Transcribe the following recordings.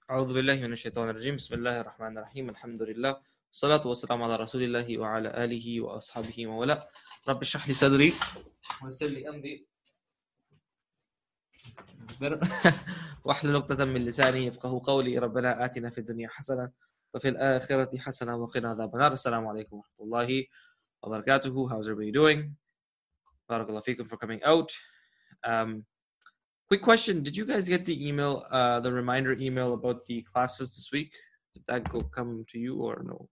أعوذ بالله من الشيطان الرجيم بسم الله الرحمن الرحيم الحمد لله والصلاة والسلام على رسول الله وعلى آله وأصحابه وموالاه رب اشرح لي صدري ويسر لي أمري واحلل عقدة من لساني يفقهوا قولي ربنا آتنا في الدنيا حسنة وفي الآخرة حسنة وقنا عذاب النار السلام عليكم ورحمة الله وبركاته. How's everybody doing? Barakallahu feekum for coming out. Quick question, did you guys get the email, the reminder email about the classes this week? Did that come to you or no?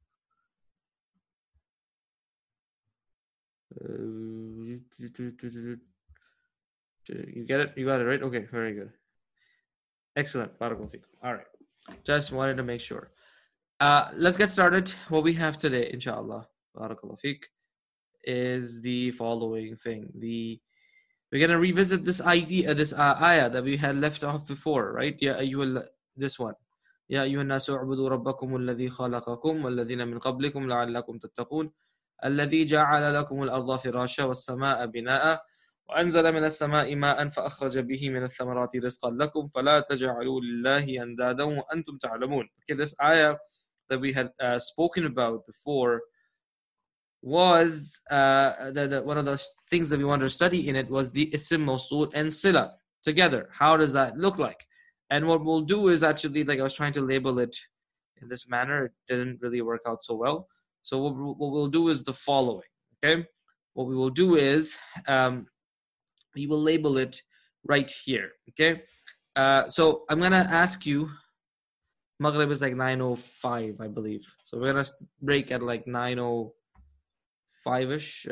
You get it? You got it, right? Okay, very good. Excellent. Barakallahu feekum. All right. Just wanted to make sure. Let's get started. What we have today, inshallah, barakallahu feek, is the following thing. We're going to revisit this idea, this ayah that we had left off before, right? This one. يا أيها الناس اعبدوا ربكم الذي خلقكم والذين من قبلكم لعلكم تتقون الذي جعل لكم الأرض فراشا والسماء بناء وأنزل من السماء ماء فأخرج به من الثمرات رزقا لكم فلا تجعلوا لله أندادا وأنتم تعلمون. Okay, this ayah that we had spoken about before was one of the things that we wanted to study in it was the Ism, Mawsul and Sila together. How does that look like? And what we'll do is actually, like I was trying to label it in this manner, it didn't really work out so well. So what we'll do is the following, okay? What we will do is we will label it right here, okay? So I'm going to ask you, Maghrib is like 9:05, I believe. So we're going to break at like 9:05-ish.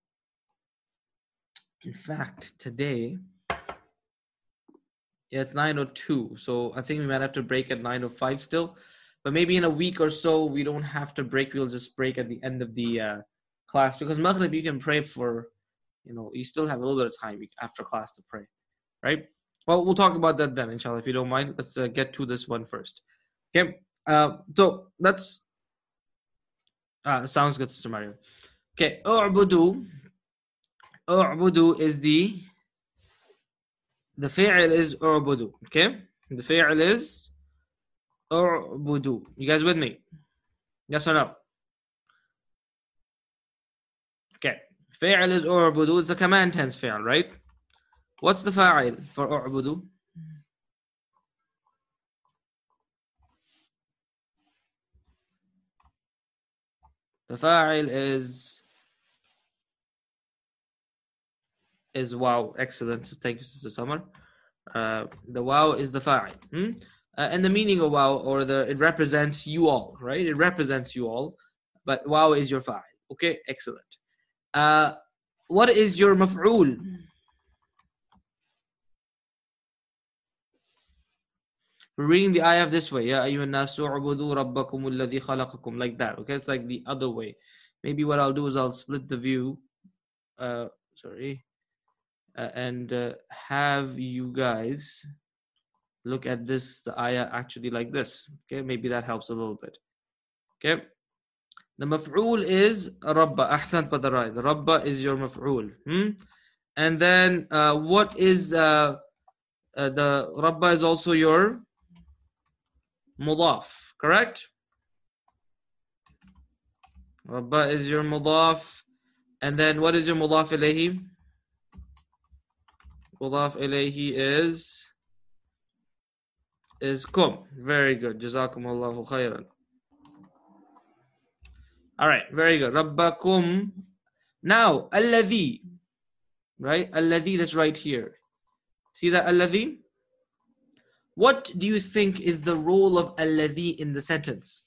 In fact, today, it's 9:02. So I think we might have to break at 9:05 still. But maybe in a week or so, we don't have to break. We'll just break at the end of the class. Because Maghrib, you can pray for, you still have a little bit of time after class to pray. Right? Well, we'll talk about that then, inshallah, if you don't mind. Let's get to this one first. Okay? So that's... sounds good, Sister Mario. Okay. U'budu is the fi'l is u'budu. Okay? The fi'l is u'budu. You guys with me? Yes or no? Okay. Fi'l is u'budu. It's a command tense fi'l, right? What's the fa'il for u'budu? The fa'il is waw. Excellent. Thank you, Sister Summer. The waw is the fa'il. And the meaning of waw, it represents you all, right? It represents you all. But waw is your fa'il. Okay, excellent. What is your maf'ul? We're reading the ayah this way. Ya ayyuhan nasu u'budu rabbakum alladhi khalaqakum. Like that. Okay, it's like the other way. Maybe what I'll do is I'll split the view. And have you guys look at this, the ayah actually like this. Okay, maybe that helps a little bit. Okay, the maf'ul is rabba. Ahsant Badarai. The rabba is your maf'ul. And then what is the rabba is also your mudaf, correct? Rabba is your mudaf. And then what is your mudaf ilayhi? Mudaf ilayhi is kum. Very good. Jazakumullahu khairan. All right, very good. Rabbakum. Now, alladhi. Right? Alladhi, that's right here. See that alladhi? What do you think is the role of alladhi in the sentence?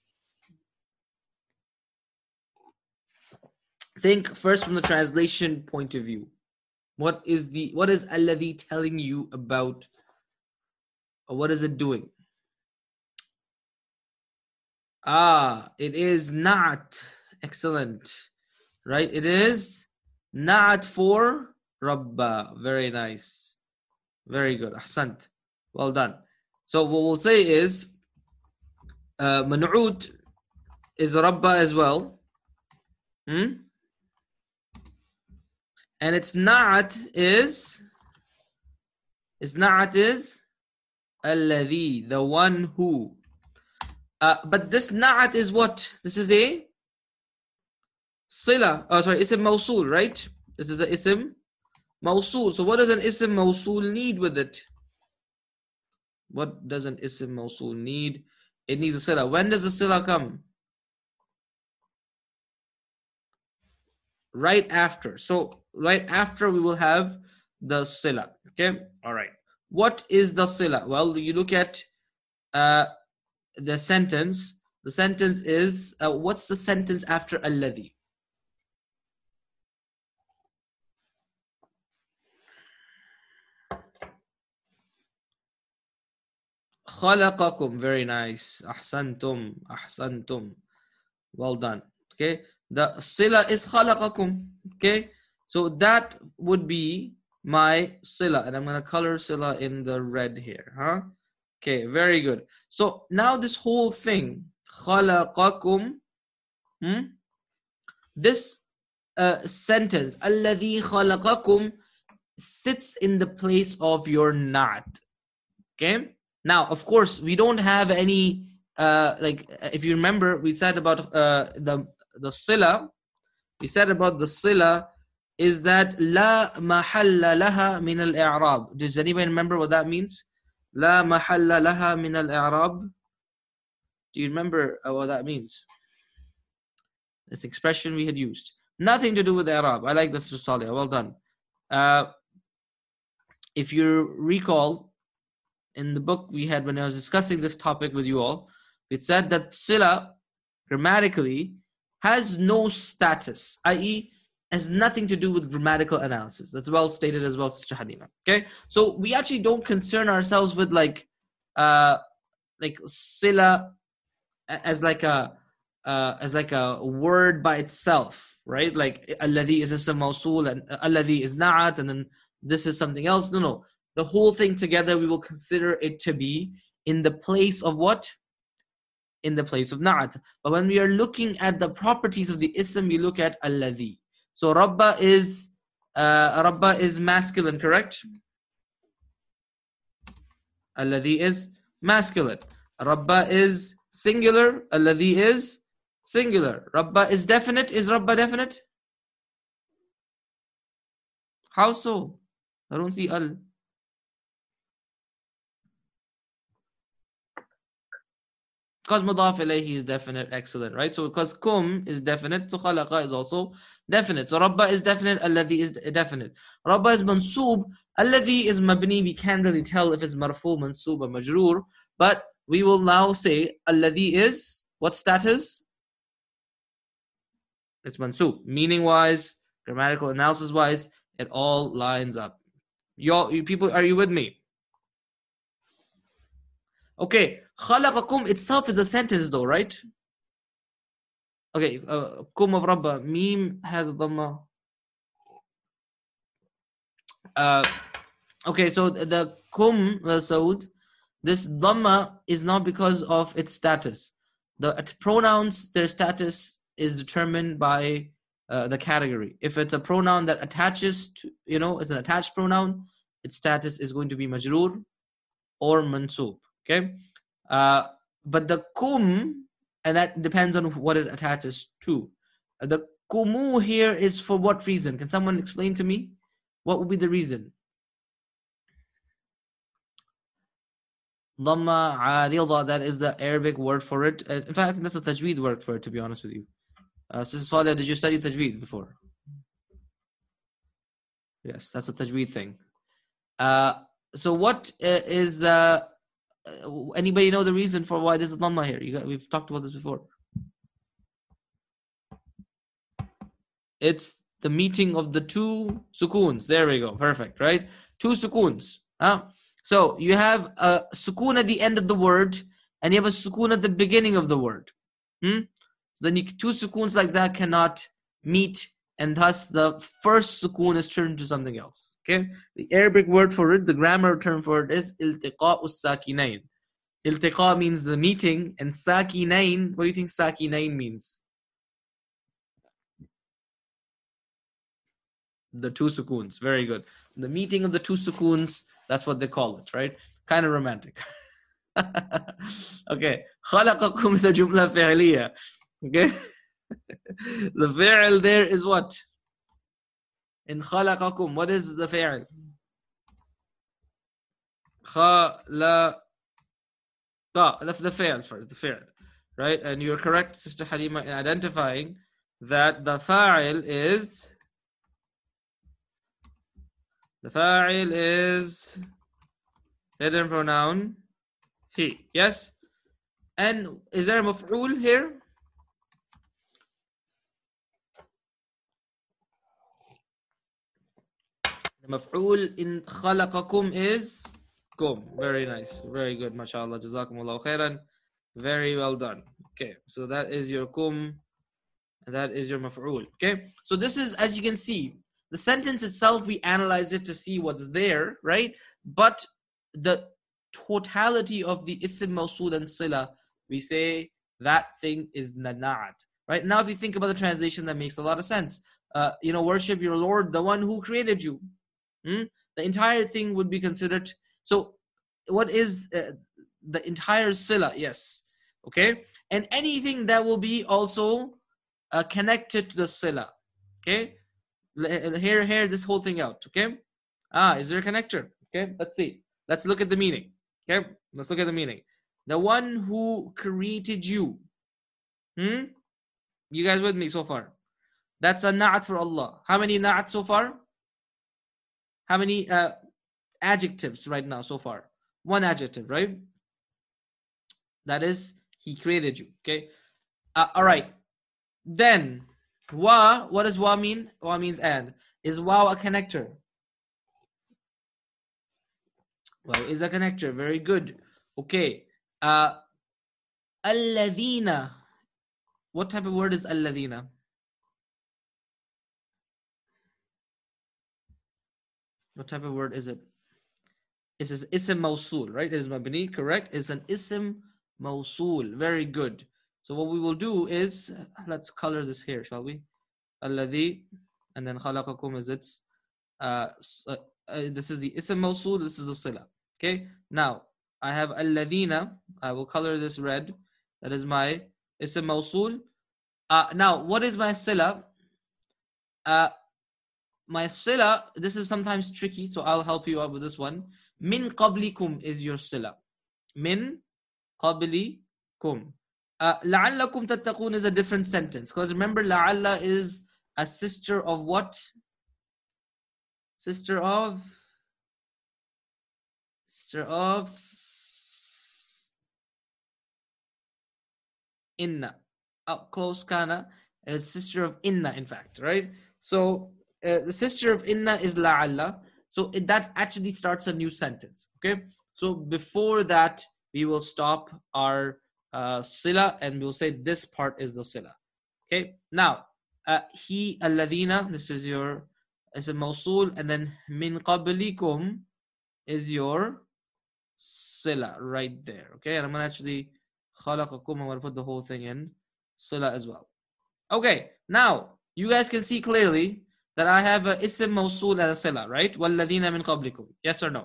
Think first from the translation point of view. What is alladhi telling you about, or what is it doing? It is not. Excellent. Right? It is not for rabba. Very nice. Very good. Ahsant. Well done. So what we'll say is man'ut is rabba as well. And its na'at is Alladhi, the one who. But this na'at is what? This is a sila. Oh, sorry, ism mawsul, right? This is a ism mawsul. So what does an ism mawsul need with it? What does an ism mawsul need? It needs a sila. When does the sila come? Right after. So right after we will have the sila. Okay. All right. What is the sila? Well, you look at the sentence. The sentence is what's the sentence after alladhi? خلقكم. Very nice. أحسنتم. أحسنتم. Well done. Okay. The sila is خلقكم. Okay. So that would be my sila. And I'm going to color sila in the red here. Huh? Okay. Very good. So now this whole thing. خلقكم. This sentence. الذي خلقكم sits in the place of your na'at. Okay. Now, of course, we don't have any like if you remember, we said about the sila. We said about the sila is that la mahalla laha min al-i'rab. Does anybody remember what that means? La mahalla laha min al-i'rab. Do you remember what that means? This expression we had used. Nothing to do with the i'rab. I like this, Salih. Well done. If you recall, in the book we had when I was discussing this topic with you all, it said that sila grammatically has no status, i.e. has nothing to do with grammatical analysis. That's well stated as well, Sister Halima. Okay, so we actually don't concern ourselves with like sila as like a word by itself, right? Like alladhi is ism mawsul and alladhi is na'at, and then this is something else. No. The whole thing together, we will consider it to be in the place of what? In the place of na'at. But when we are looking at the properties of the ism, we look at alladhi. So rabba is masculine, correct? Alladhi is masculine. Rabba is singular. Alladhi is singular. Rabba is definite. Is rabba definite? How so? I don't see al. Because mudaf ilayhi is definite, excellent, right? So because kum is definite, so khalaqa is also definite. So rabba is definite, alladhi is definite. Rabba is mansoob, alladhi is mabni. We can't really tell if it's marfu, mansoob, or majroor, but we will now say alladhi is what status? It's mansoob. Meaning wise, grammatical analysis wise, it all lines up. You people, are you with me? Okay, khalaqakum itself is a sentence though, right? Okay, kum of rabba, meme has a dhamma. Okay, so the kum, Saud, this dhamma is not because of its status. The pronouns, their status is determined by the category. If it's a pronoun that attaches to, it's an attached pronoun, its status is going to be majroor or mansoob. Okay, but the kum, and that depends on what it attaches to. The kumu here is for what reason? Can someone explain to me? What would be the reason? Dhamma arida, that is the Arabic word for it. In fact, I think that's a tajweed word for it, to be honest with you. Sister Salih, did you study tajweed before? Yes, that's a tajweed thing. So what is... anybody know the reason for why this is dhamma here? We've talked about this before. It's the meeting of the two sukoons. There we go. Perfect, right? Two sukoons. So you have a sukoon at the end of the word, and you have a sukoon at the beginning of the word. Then two sukoons like that cannot meet, and thus the first sukoon is turned to something else. Okay, the Arabic word for it, the grammar term for it is iltiqa'u sakinain. Iltiqa means the meeting, and sakinain, what do you think sakinain means? The two sukoons. Very good. The meeting of the two sukoons, that's what they call it, right? Kind of romantic. Okay. خلقكم is a jumla fi'liya. Okay. The fi'l there is what? In خلقكم, what is the fi'l? خلق. The fi'l first, the fi'l. Right? And you're correct, Sister Halima, in identifying that the fa'il is hidden pronoun he. Yes? And is there a maf'ul here? The maf'ul in khalaqakum is kum. Very nice. Very good. MashaAllah. Jazakumullahu khairan. Very well done. Okay. So that is your kum. And that is your maf'ul. Okay. So this is, as you can see, the sentence itself, we analyze it to see what's there, right? But the totality of the ism, mawsul, and sila, we say that thing is na'at. Right? Now, if you think about the translation, that makes a lot of sense. Worship your Lord, the one who created you. The entire thing would be considered. So, what is the entire sila? Yes. Okay. And anything that will be also connected to the sila. Okay. Hear this whole thing out. Okay. Is there a connector? Okay. Let's see. Let's look at the meaning. Okay. Let's look at the meaning. The one who created you. You guys with me so far? That's a na'at for Allah. How many na'at so far? How many adjectives right now so far? One adjective, right? That is, he created you. Okay. All right. Then, wa, what does wa mean? Wa means and. Is wa a connector? Well, is a connector. Very good. Okay. Alladhina. What type of word is alladhina? What type of word is it? It is ism mawsul, right? It is mabni, correct? It's an ism mawsul. Very good. So what we will do is, let's color this here, shall we? Alladhi, and then khalaqakum is its, this is the ism mawsul, this is the sila. Okay, now I have alladhina. I will color this red. That is my ism mawsul. Now, what is my sila? My sila, this is sometimes tricky, so I'll help you out with this one. Min qablikum is your sila. Min qablikum. La'allakum tattaqun is a different sentence. Because remember, la'alla is a sister of what? Sister of inna. Close kana is sister of inna, in fact, right? So the sister of inna is la'alla. So that actually starts a new sentence. Okay. So before that, we will stop our sila and we'll say this part is the sila. Okay. Now, he alladhina, this is your ism mawsul, and then min qablikum is your sila right there. Okay. And I'm going to actually khalaqakum, I'm going to put the whole thing in sila as well. Okay. Now, you guys can see clearly that I have a ism mawsul and a sila, right? وَالَّذِينَ مِنْ قَبْلِكُمْ. Yes or no?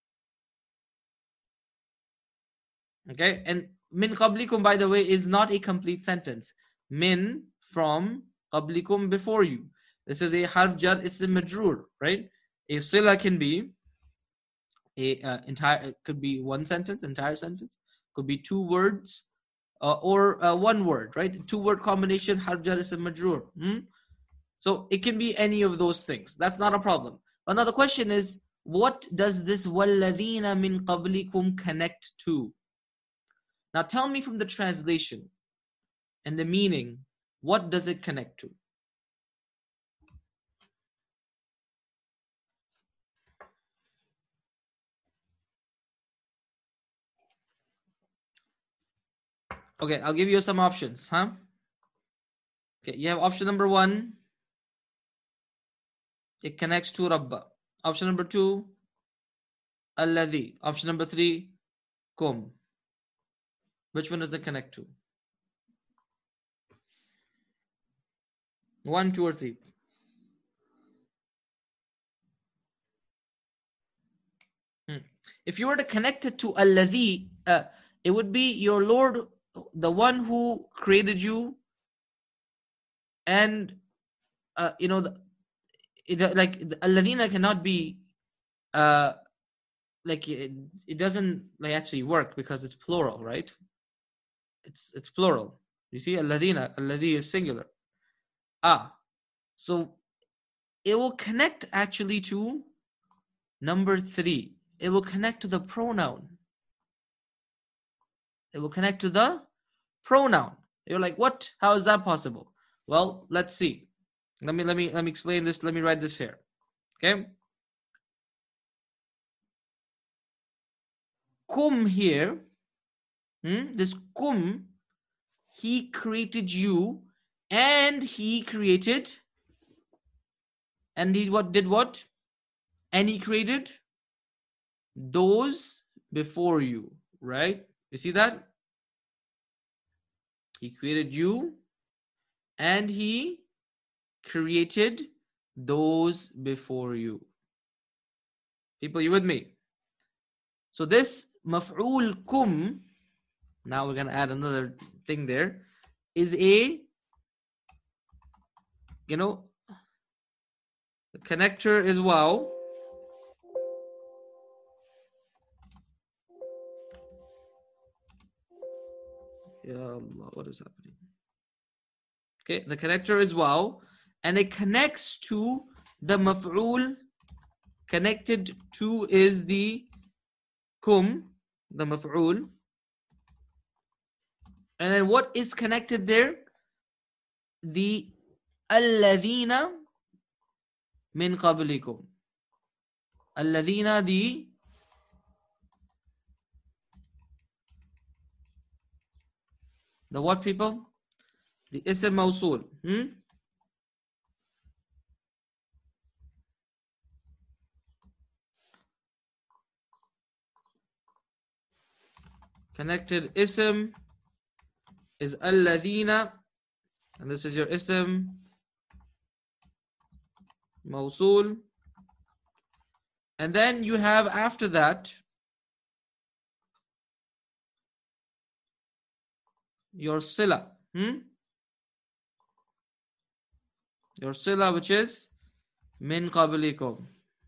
Okay, and min qablikum, by the way, is not a complete sentence. Min, from, qablikum, before you. This is a harf jar ism majroor, right? A sila can be could be one sentence, entire sentence, could be two words, or one word, right? Two word combination, harf jar ism majroor. So it can be any of those things. That's not a problem. But now the question is, what does this وَالَّذِينَ مِنْ قَبْلِكُمْ connect to? Now tell me from the translation and the meaning, what does it connect to? Okay, I'll give you some options, huh? Okay, you have option number 1. It connects to Rabba. Option number 2, Alladhi. Option number 3, Kum. Which one does it connect to? 1, 2, or 3? If you were to connect it to alladhi, it would be your Lord, the one who created you, and like alladhina cannot be like it doesn't like actually work because it's plural, right? It's plural. You see, alladhi is singular. So it will connect actually to number 3. It will connect to the pronoun. It will connect to the pronoun. You're like, what? How is that possible? Well, let's see. Let me explain this. Let me write this here. Okay. Kum here. This kum, he created you, and he created, and he did what? And he created those before you, right? You see that? He created you, and he created those before you. People, you with me? So this maf'ul kum, now we're going to add another thing there, is a, the connector is waw. Ya Allah, what is happening? Okay, the connector is waw, and it connects to the maf'ul. Connected to is the kum, the maf'ul. And then what is connected there? The alladhina min qablikum. Alladhina, the what, people? The ism mawsul. Connected ism is alladhina, and this is your ism mawsul. And then you have after that your sila. Your sila, which is min qablikum.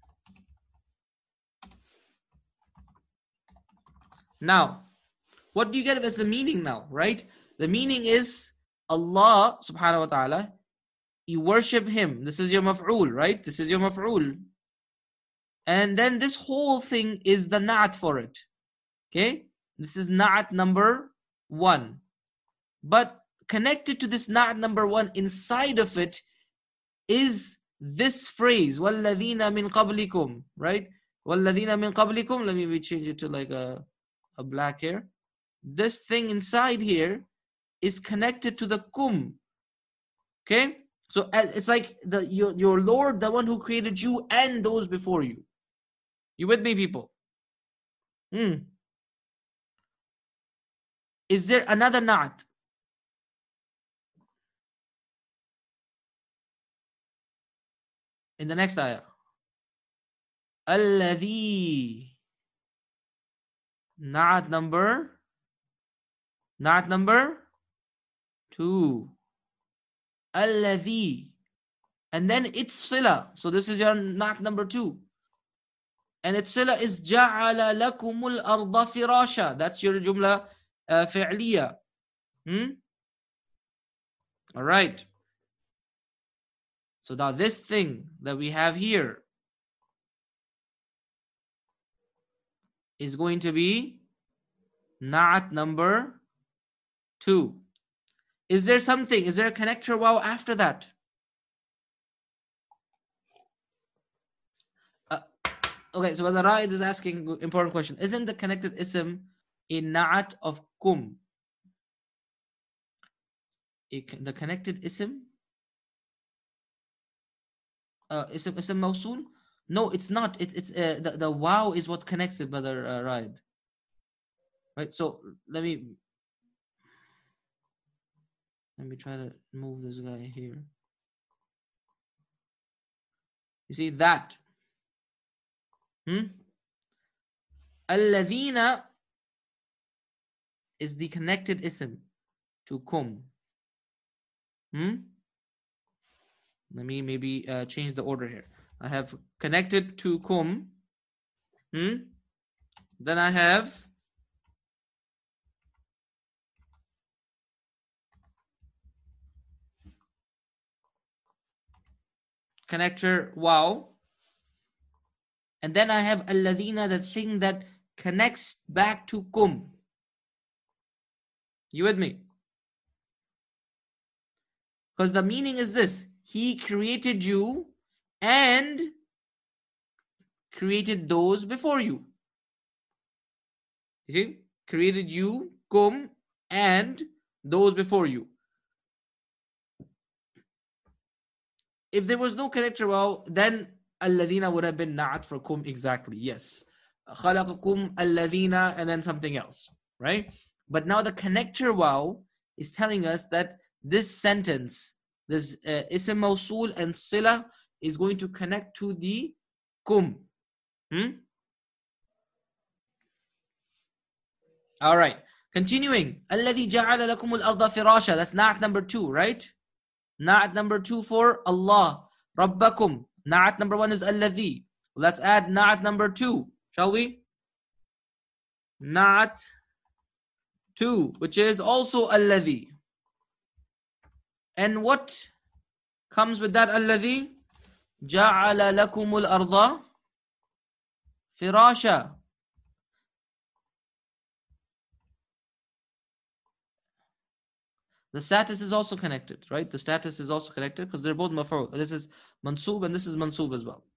Now, what do you get as the meaning now, right? The meaning is Allah subhanahu wa ta'ala, you worship him. This is your maf'ul, right? This is your maf'ul. And then this whole thing is the na'at for it. Okay? This is na'at number 1. But connected to this na'at number 1, inside of it is this phrase, وَالَّذِينَ مِنْ قَبْلِكُمْ, right? وَالَّذِينَ مِنْ قَبْلِكُمْ. Let me change it to like a black here. This thing inside here is connected to the kum. Okay? So it's like your Lord, the one who created you and those before you. You with me, people? Is there another na'at? In the next ayah. Alladhi. Na'at number 2. Alladhi. And then it's sila. So this is your na'at number 2. And its sila is ja'ala lakumul arda firasha. That's your jumla fi'liya. All right. So now this thing that we have here is going to be na'at number 2. Is there a connector waw after that? Okay, so Brother Raid is asking important question. Isn't the connected ism a na'at of kum? The connected ism? Ism mawsul? No, it's not. It's the wow is what connects it, Brother Raid. Right. So let me try to move this guy here. You see that? Alladhina is the connected ism to kum. Let me maybe change the order here. I have connected to kum. Then I have connector wow. And then I have alladhina, the thing that connects back to kum. You with me? Because the meaning is this: He created you and created those before you. You see? Created you, kum, and those before you. If there was no connector wow, then alladhina would have been na'at for kum exactly. Yes. Khalaqakum alladhina and then something else. Right? But now the connector wow is telling us that this sentence, this ism mawsool and sila is going to connect to the kum. All right. Continuing. الذي جعل لكم الأرض فراشا. That's na'at number 2, right? Na'at number 2 for Allah. Rabbakum. Na'at number 1 is الذي. Let's add na'at number 2, shall we? Na'at 2, which is also الذي. And what comes with that الذي? جعل لكم الأرض فراشا. The status is also connected, right? The status is also connected because they're both maf'ul. This is mansoob and this is mansoob as well.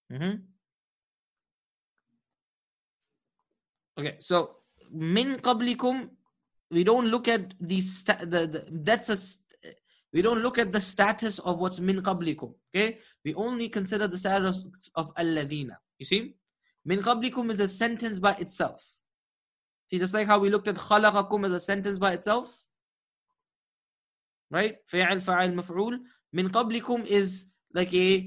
Okay, so min qablikum, we don't look at we don't look at the status of what's min qablikum. Okay, we only consider the status of alladhina. You see, min qablikum is a sentence by itself. See, just like how we looked at khalaqakum as a sentence by itself. Right? فعل فاعل مفعول. من قبلكم is like a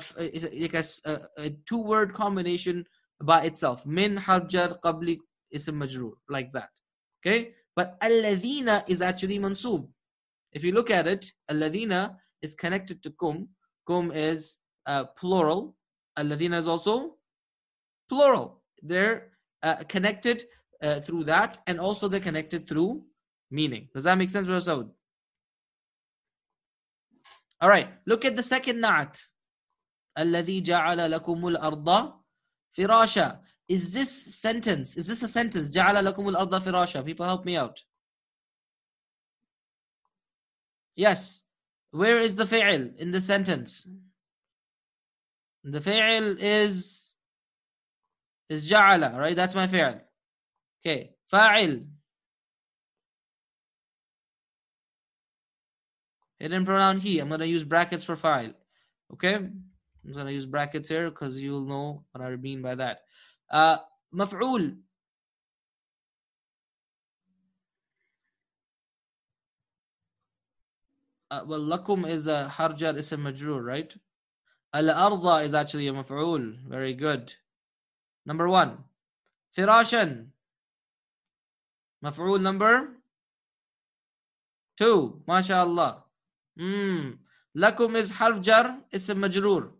two-word combination by itself. Min harf jar qabli ism majroor, like that. Okay? But alladhina is actually mansoob. If you look at it, alladhina is connected to kum. Kum is plural. Alladhina is also plural. They're connected through that, and also they're connected through meaning. Does that make sense, Brother Saud? All right, look at the second na'at. الَّذِي جَعَلَ لَكُمُ الْأَرْضَ فِرَاشًا. Is this a sentence? جَعَلَ لَكُمُ الْأَرْضَ فِرَاشًا. People help me out. Yes. Where is the fi'il in the sentence? The fi'il is جَعَلَ, right? That's my fi'il. Okay. Fa'il. Hidden pronoun he. I'm going to use brackets for fa'il. Okay? I'm going to use brackets here because you'll know what I mean by that. Maf'ul. Well, lakum is a harjar ism majroor, right? Al-arda is actually a maf'ul. Very good. Number 1. Firashan. Maf'ul number 2. MashaAllah. Lakum is harf jar ism majroor.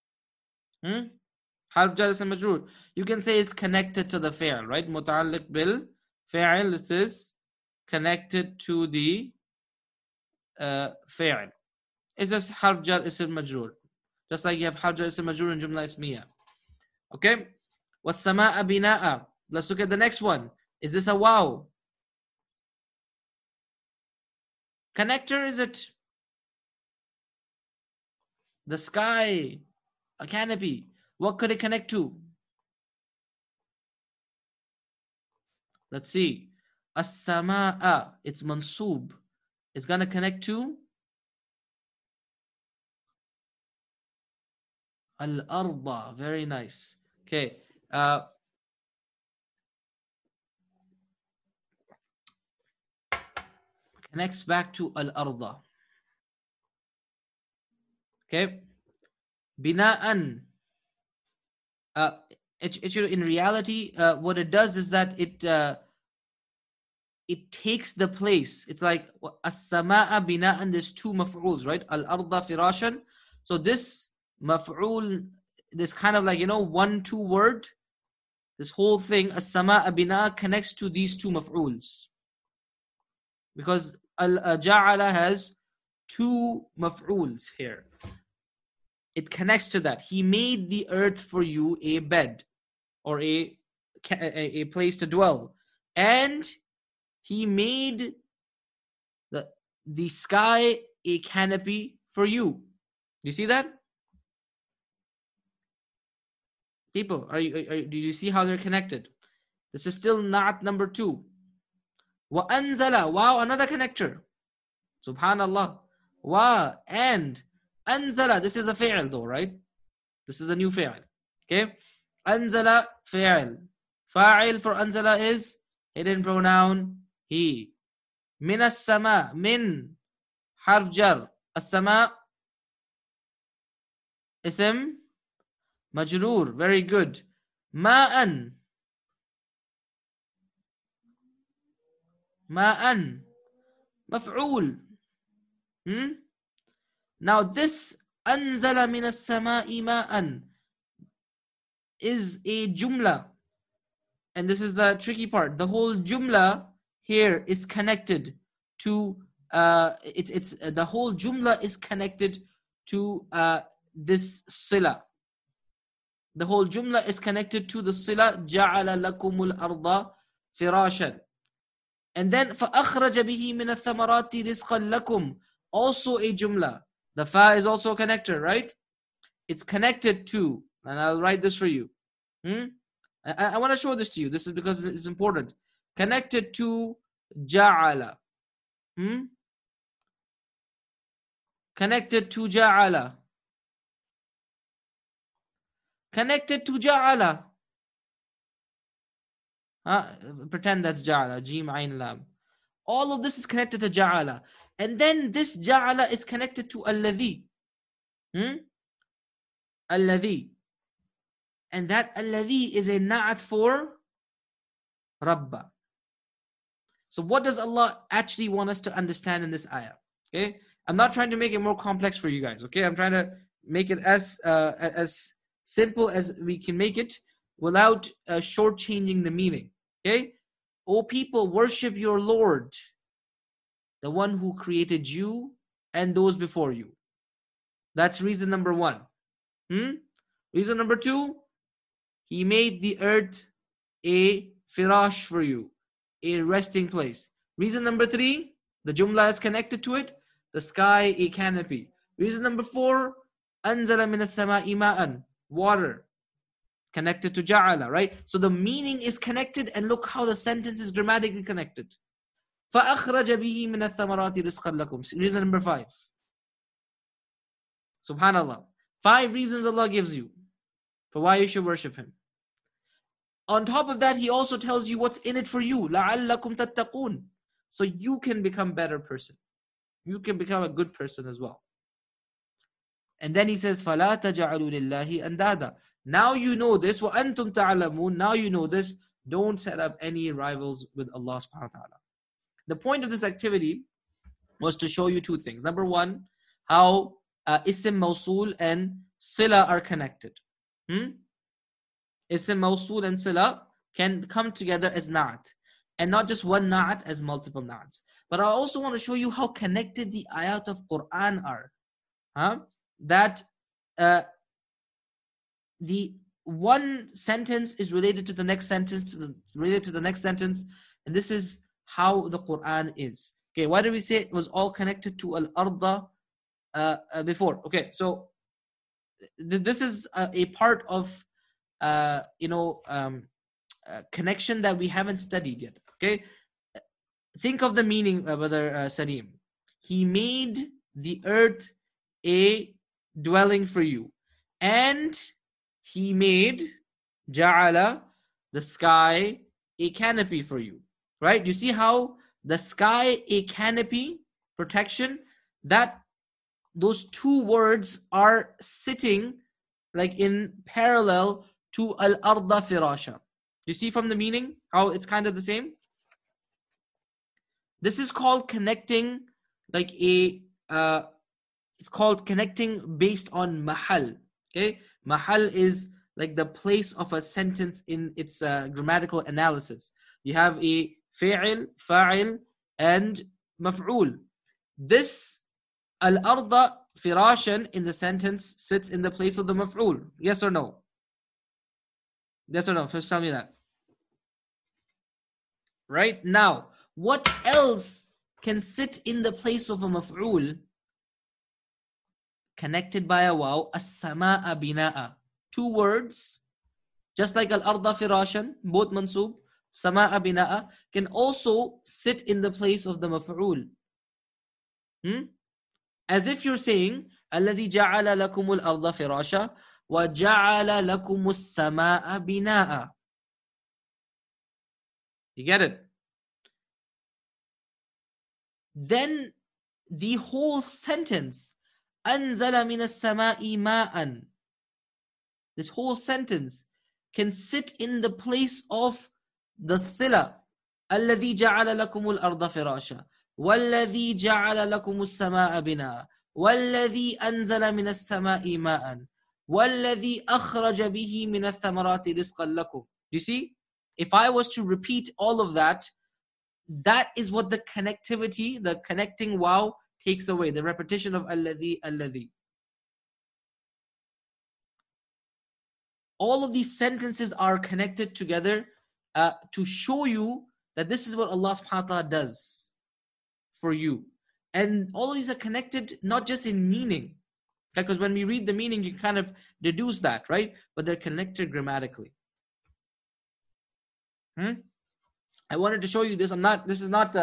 Harf jar ism majroor. You can say it's connected to the fi'l, right? Muta'alliq bil fi'l. This is connected to the fi'l. It's just harf jar ism majroor. Just like you have harf jar ism majroor in jumla ismiya. Okay? Was-sama'a bina'a. Let's look at the next one. Is this a wow? Connector, is it? The sky, a canopy. What could it connect to? Let's see. As-sama'a, it's mansoob. It's going to connect to al-arda. Very nice. Okay. Connects back to al-arda. Okay. Bina'an. in reality, what it does is that it takes the place. It's like as-samaa bina'an, there's two maf'uls, right? Al-arda firashan. So this maf'ul, this kind of like, 1-2 word, this whole thing, as-samaa bina, connects to these two maf'uls. Because al-ja'ala has two maf'uls here. It connects to that. He made the earth for you a bed or a place to dwell. And he made the sky a canopy for you. You see that? People, do you see how they're connected? This is still not number 2. Wa anzala, wow, another connector. Subhanallah. Wa and anzala, this is a fi'l though, right? This is a new fi'l. Okay? Anzala fi'l. Fa'il for anzala is hidden pronoun he. Min as-sama, min harf jar. As-sama ism majroor. Very good. Ma'an. Ma'an. Maf'ul. Now this anzala min as-sama'i ma'an is a jumla. And this is the tricky part. The whole jumla here is connected to the whole jumla is connected to this sila. The whole jumla is connected to the sila ja'ala lakumul arda firashan. And then فَأَخْرَجَ بِهِ مِنَ الثَّمَرَاتِ رِزْقًا لَكُمْ, also a jumla. The fa is also a connector, right? It's connected to, and I'll write this for you. I want to show this to you. This is because it's important. Connected to ja'ala. Connected to ja'ala. Connected to ja'ala. Pretend that's ja'ala. Jim, ayn, lam. All of this is connected to ja'ala. And then this ja'ala is connected to alladhi. Alladhi. And that alladhi is a na'at for rabba. So what does Allah actually want us to understand in this ayah? Okay, I'm not trying to make it more complex for you guys. Okay, I'm trying to make it as simple as we can make it without shortchanging the meaning. Okay, O people, worship your Lord, the one who created you and those before you. That's reason number 1. Reason number 2, He made the earth a firash for you, a resting place. Reason number 3, the jumla is connected to it, the sky a canopy. Reason number 4, anzala min as-sama'i ma'an, water, connected to ja'ala, right? So the meaning is connected, and look how the sentence is grammatically connected. فَأَخْرَجَ بِهِ مِنَ الثَّمَرَاتِ رِزْقًا لَكُمْ. Reason number 5. Subhanallah. 5 reasons Allah gives you for why you should worship Him. On top of that, He also tells you what's in it for you. لَعَلَّكُمْ تَتَّقُونَ. So you can become a better person. You can become a good person as well. And then He says, فَلَا تَجَعَلُوا لِلَّهِ أَنْدَادًا. Now you know this. وَأَنْتُمْ تَعْلَمُونَ. Now you know this. Don't set up any rivals with Allah subhanahu wa ta'ala. The point of this activity was to show you 2 things. Number 1, how Ism Mawsul and Sila are connected. Ism Mawsul and Sila can come together as Na'at. And not just one Na'at, as multiple Na'ats. But I also want to show you how connected the ayat of Quran are. That the one sentence is related to the next sentence, related to the next sentence. And this is how the Quran is. Okay, why did we say it was all connected to Al-Arda before? Okay, so this is a part of connection that we haven't studied yet. Okay, think of the meaning, Brother Salim. He made the earth a dwelling for you, and He made ja'ala, the sky, a canopy for you. Right? You see how the sky, a canopy, protection, that those 2 words are sitting like in parallel to al-arda firasha. You see from the meaning how it's kind of the same? This is called connecting like it's called connecting based on mahal. Okay, mahal is like the place of a sentence in its grammatical analysis. You have a fi'il, fa'il, and maf'ul. This al-arda firashan in the sentence sits in the place of the maf'ul. Yes or no? Yes or no? First tell me that. Right now, what else can sit in the place of a maf'ul connected by a waw? As-sama'a bina'a. Two words, just like al-arda firashan, both mansub, sama'a bina'a, can also sit in the place of the maf'ul. As if you're saying, الَّذِي جَعَلَ لَكُمُ الْأَرْضَ فِرَاشًا وَجَعَلَ لَكُمُ السَّمَاءَ بِنَاءً. You get it? Then the whole sentence, أَنزَلَ مِنَ السَّمَاءِ مَاءً, this whole sentence can sit in the place of the sila. الَّذِي جَعَلَ لَكُمُ الْأَرْضَ فِرَاشًا وَالَّذِي جَعَلَ لَكُمُ السَّمَاءَ بِنَاءً وَالَّذِي أَنزَلَ مِنَ السَّمَاءِ مَاءً وَالَّذِي أَخْرَجَ بِهِ مِنَ الثَّمَرَاتِ رِزْقًا لَكُمْ. You see, if I was to repeat all of that, that is what the connectivity, the connecting waw takes away, the repetition of alladhi, alladhi. All of these sentences are connected together to show you that this is what Allah subhanahu wa ta'ala does for you. And all of these are connected not just in meaning, because when we read the meaning, you kind of deduce that, right? But they're connected grammatically. I wanted to show you this. This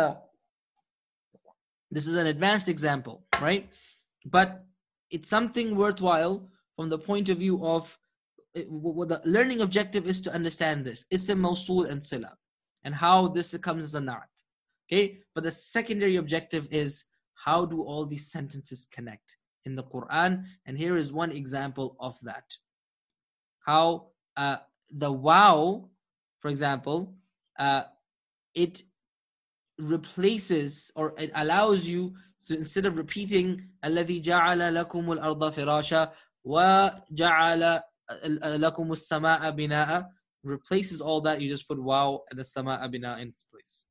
is an advanced example, right? But it's something worthwhile from the point of view of what the learning objective is to understand this. Ism, mawsul, and sila, and how this comes as a na'at. Okay? But the secondary objective is how do all these sentences connect in the Quran? And here is one example of that. How the waw, for example, it replaces, or it allows you to, instead of repeating الَّذِي جَعَلَ لَكُمُ الْأَرْضَ فِرَاشًا وَجَعَلَ لَكُمُ السَّمَاءَ بِنَاءً, replaces all that. You just put waw and the sama'a bina in its place.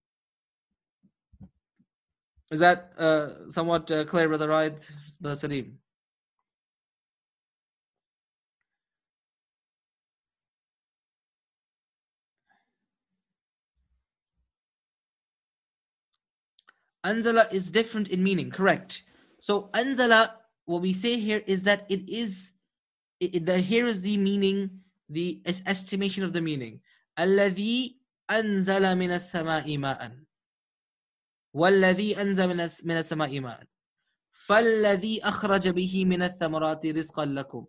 Is that somewhat clear, Brother Raid, Brother Salim? Anzala is different in meaning, correct. So anzala, what we say here is that it is, here is the meaning, the estimation of the meaning. الَّذِي أَنزَلَ مِنَ السَّمَاءِ مَاءً وَالَّذِي أَنزَلَ مِنَ السَّمَاءِ مَاءً فَالَّذِي أَخْرَجَ بِهِ مِنَ الثَّمَرَاتِ رِزْقًا لَكُمْ.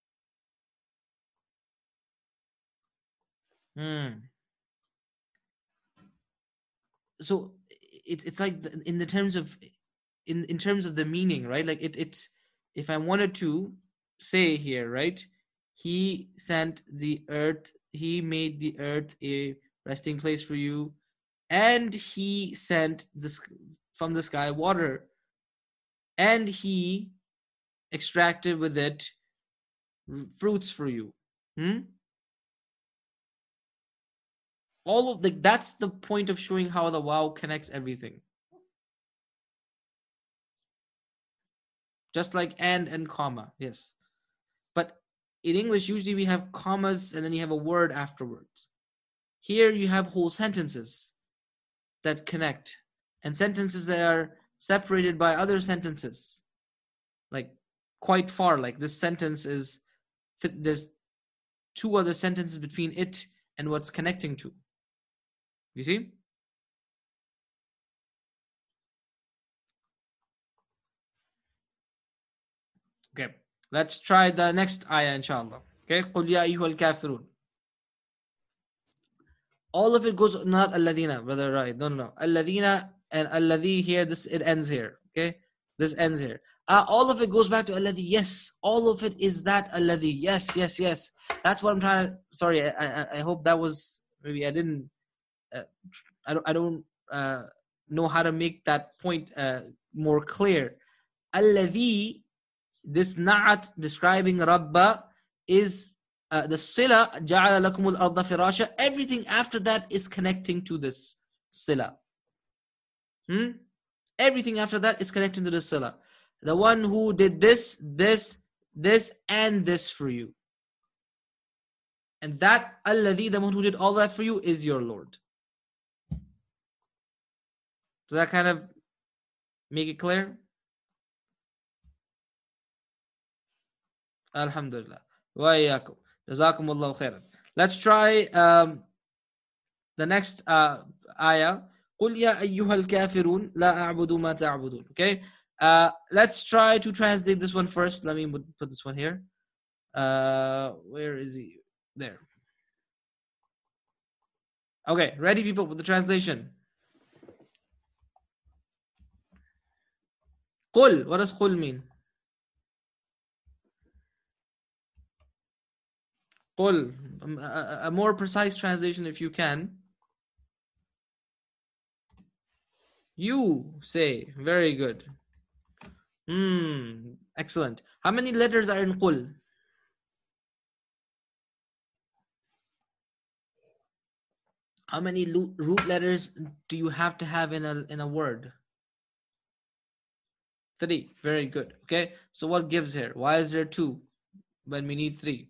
So it's like in the terms of in terms of the meaning, right? Like it's, if I wanted to say here, right, he sent the earth, he made the earth a resting place for you, and he sent this from the sky water, and he extracted with it fruits for you. All of that's the point of showing how the waw connects everything. Just like and comma, yes. But in English, usually we have commas and then you have a word afterwards. Here you have whole sentences that connect, and sentences that are separated by other sentences, like quite far. Like this sentence is, there's two other sentences between it and what's connecting to. You see? Okay, let's try the next ayah, inshallah. Okay, قُلْ يَا أَيُّهَا الْكَافِرُونَ. All of it goes, not alladhina, brother, right? No. Alladhina and alladhi here, this, it ends here. Okay, This ends here. All of it goes back to alladhi. Yes, all of it is that alladhi. Yes, yes, yes. That's what I'm trying to. Sorry, I hope that was, maybe I didn't. I don't know how to make that point more clear. Alladhi, this na'at describing Rabba, is the sila. Ja'ala lakumul arda firasha. Everything after that is connecting to this sila. Everything after that is connecting to the sila. The one who did this, this, this, and this for you. And that alladhi, the one who did all that for you, is your Lord. Does that kind of make it clear? Alhamdulillah. Wa iyyakum. Jazakumullahu khairan. Let's try the next ayah. قُلْ يَا أَيُّهَا الْكَافِرُونَ لَا أَعْبُدُ مَا تَعْبُدُونَ. Okay. Let's try to translate this one first. Let me put this one here. Where is he? There. Okay, ready people with the translation. Qul, what does qul mean? Qul, a more precise translation if you can. You say, very good. Excellent. How many letters are in qul? How many root letters do you have to have in a word? 3. Very good. Okay. So what gives here? Why is there 2 when we need 3?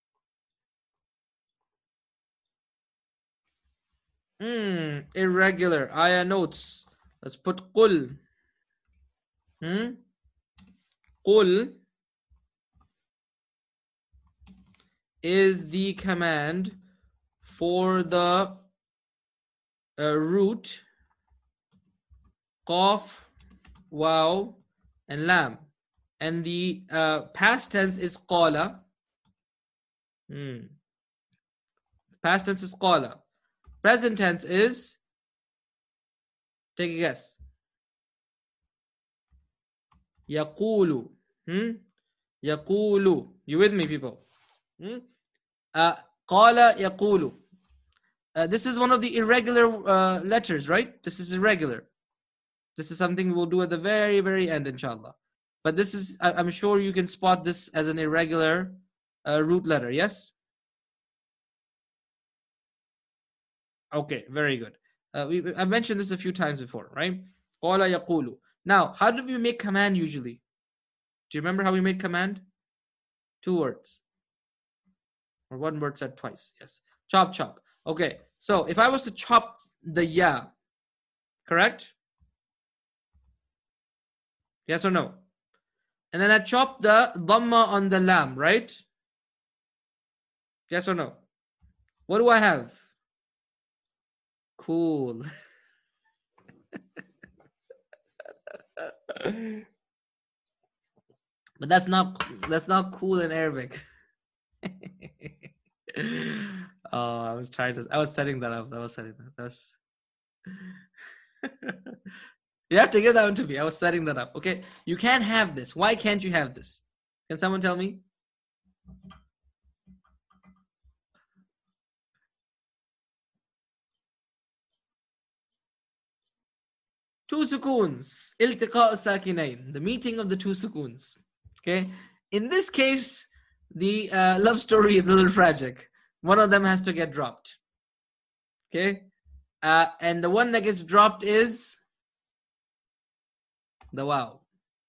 Irregular. Ayah notes. Let's put qul. Qul is the command for the root qaf, waw, and lam, and the past tense is qala. Past tense is qala. Present tense is, take a guess, yaqulu. Yaqulu. You with me, people? Qala yaqulu. This is one of the irregular letters, right? This is irregular. This is something we'll do at the very, very end, inshallah. But this is, I'm sure you can spot this as an irregular root letter, yes? Okay, very good. I've mentioned this a few times before, right? Qala yaqulu. Now, how do we make command usually? Do you remember how we made command? 2 words. Or 1 word said twice, yes. Chop, chop. Okay, so if I was to chop the ya, correct? Yes or no? And then I chop the dhamma on the lam, right? Yes or no? What do I have? Cool. But that's not cool in Arabic. Oh, I was setting that up. You have to give that one to me. I was setting that up. Okay. You can't have this. Why can't you have this? Can someone tell me? Two sukoons. Iltiqa' sakinain. The meeting of the 2 sukoons. Okay. In this case, the love story is a little tragic. One of them has to get dropped. Okay. And the one that gets dropped is the wow.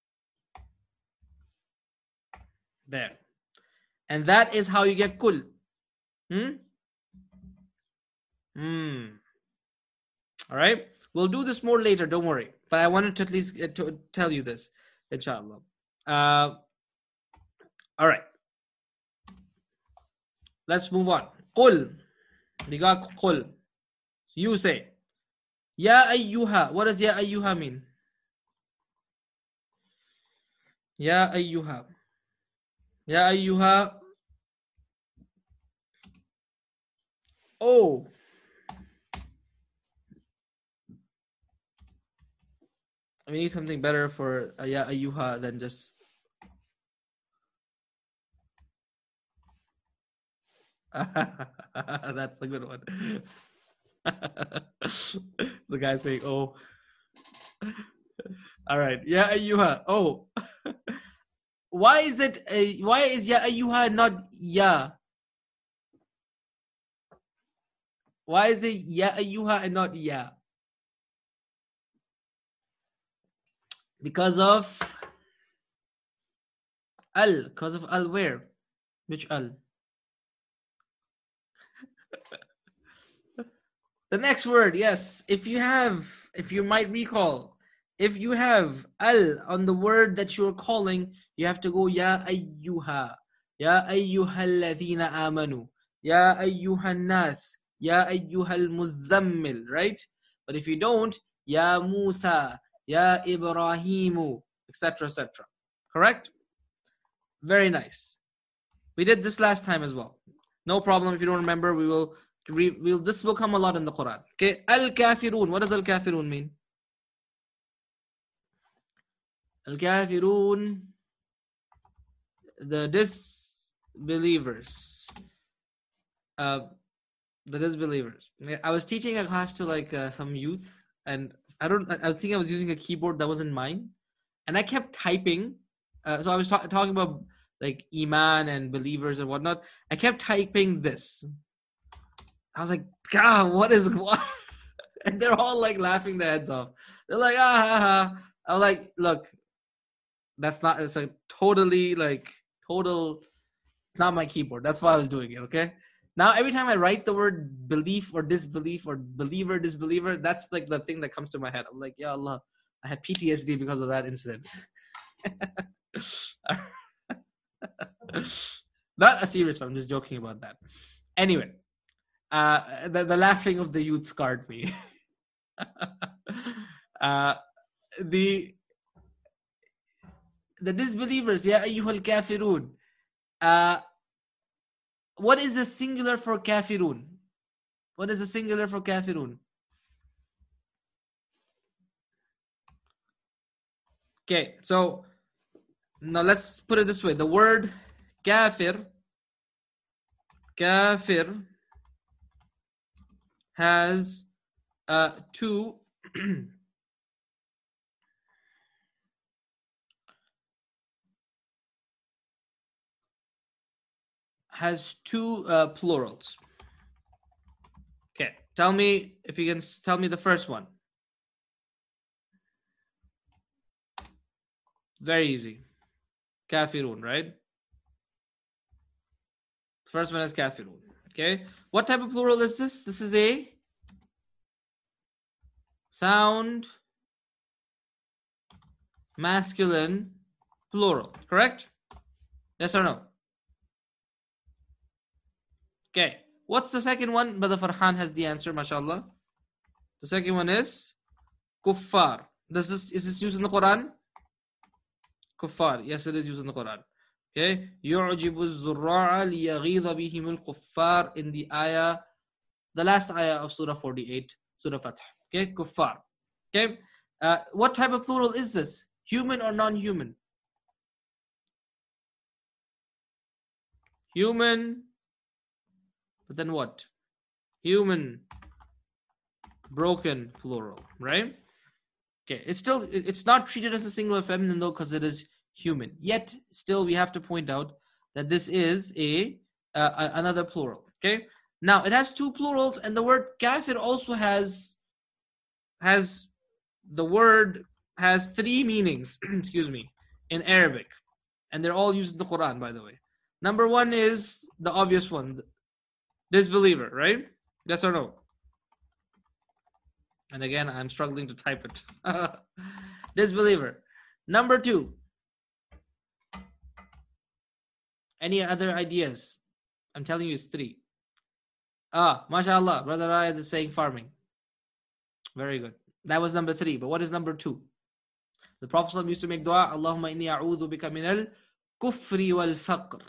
There. And that is how you get kul. All right. We'll do this more later. Don't worry. But I wanted to at least to tell you this, inshallah. All right. Let's move on. Qul. We got qul. You say. Ya ayyuha. What does ya ayyuha mean? Ya ayyuha. Ya ayyuha. Oh. We need something better for ya ayyuha than just. That's a good one. The guy saying, "Oh, all right, ya ayyuha." Oh, why is it? Why is ya ayyuha not ya? Why is it ya ayyuha and not ya? Because of al. Because of al. Where? Which al? The next word, yes. If you might recall, if you have al on the word that you're calling, you have to go ya ayyuha, ya ayyuhalladhina amanu, ya ayyuhan nas, ya ayyuhal muzammil, right? But if you don't, ya Musa, ya Ibrahimu, etc., etc. Correct? Very nice. We did this last time as well. No problem. If you don't remember, this will come a lot in the Quran. Okay, al-kafirun. What does al-kafirun mean? Al-kafirun, the disbelievers. The disbelievers. I was teaching a class to like some youth, and I think I was using a keyboard that wasn't mine, and I kept typing. So I was talking about like iman and believers and whatnot. I kept typing this. I was like, God, what is what? And they're all like laughing their heads off. They're like, ah, ha, ha. I was like, look, it's a totally like total. It's not my keyboard. That's why I was doing it. Okay. Now every time I write the word belief or disbelief or believer, disbeliever, that's like the thing that comes to my head. I'm like, Ya Allah, I have PTSD because of that incident. Not a serious one. I'm just joking about that. Anyway, the laughing of the youth scarred me. The disbelievers, ya ayyuhal kafirun. What is the singular for kafirun? What is the singular for kafirun? Okay, so now let's put it this way. The word kafir has two plurals. Okay, tell me if you can tell me the first one. Very easy. Kafirun, right? First one is kafirun. Okay. What type of plural is this? This is a sound masculine plural. Correct? Yes or no? Okay. What's the second one? Brother Farhan has the answer, mashallah. The second one is kuffar. Is this used in the Quran? Kuffar. Yes, it is used in the Quran. Okay. يُعْجِبُ الزُّرَّاعَ لِيَغِيظَ بِهِمُ الْكُفَّارِ in the ayah, the last ayah of Surah 48, Surah Fath. Okay. Kuffar. Okay. What type of plural is this? Human or non-human? Human. But then what? Human. Broken plural. Right? Okay. It's not treated as a singular feminine though, because it is human. Yet, still, we have to point out that this is another plural. Okay. Now, it has two plurals, and the word kafir also has the word has three meanings. Excuse me, in Arabic, and they're all used in the Quran, by the way. Number one is the obvious one, disbeliever, right? Yes or no? And again, I'm struggling to type it. Disbeliever. Number two. Any other ideas? I'm telling you, it's three. MashaAllah, Brother Rayad is saying farming. Very good. That was number three. But what is number two? The Prophet ﷺ used to make dua, Allahumma inni a'udhu bika minal kufri wal faqr.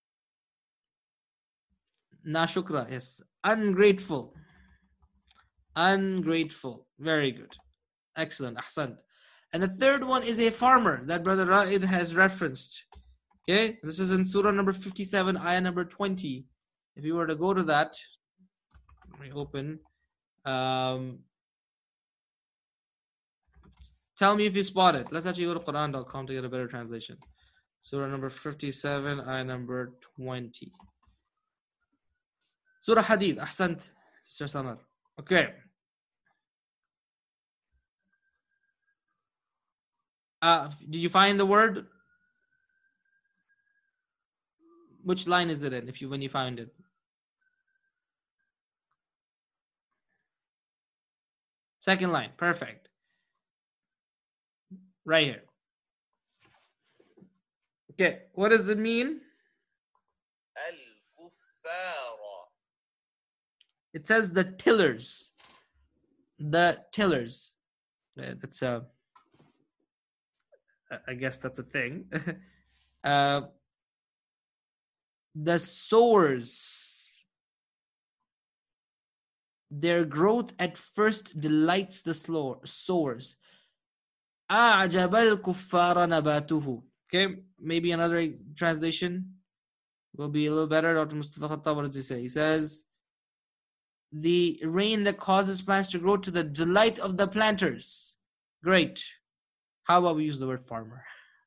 Na shukra, yes. Ungrateful. Ungrateful. Very good. Excellent. Ahsant. And the third one is a farmer that Brother Ra'id has referenced. Okay, this is in Surah number 57, ayah number 20. If you were to go to that, let me open. Tell me if you spot it. Let's actually go to Quran.com to get a better translation. Surah number 57, ayah number 20. Surah Hadid. Ahsant, Sister Samar. Okay. Did you find the word? Which line is it in? When you find it, second line, perfect. Right here. Okay, what does it mean? It says the tillers. The tillers. That's I guess that's a thing. The sowers, their growth at first delights the sowers. أعجب الكفار نباته. Okay, maybe another translation will be a little better. Dr. Mustafa Khattab, what does he say? He says, the rain that causes plants to grow to the delight of the planters. Great. How about we use the word farmer?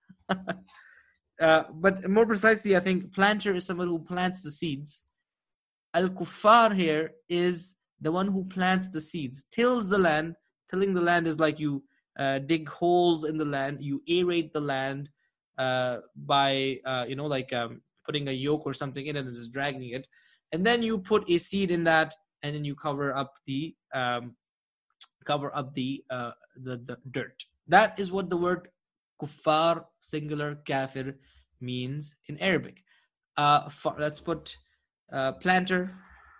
But more precisely, I think planter is someone who plants the seeds. Al-Kuffar here is the one who plants the seeds, tills the land. Tilling the land is like you dig holes in the land, you aerate the land by, putting a yoke or something in it and just dragging it. And then you put a seed in that, and then you cover up the dirt. That is what the word kuffar, singular, kafir, means in Arabic. Let's put planter.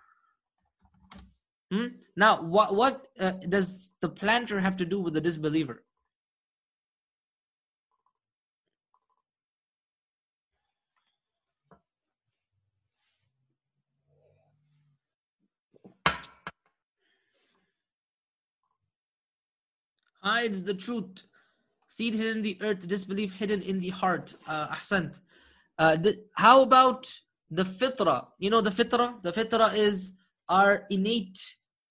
Now, what does the planter have to do with the disbeliever? Hides the truth. Seed hidden in the earth, disbelief hidden in the heart. Ahsant. How about the fitra? You know the fitra? The fitra is our innate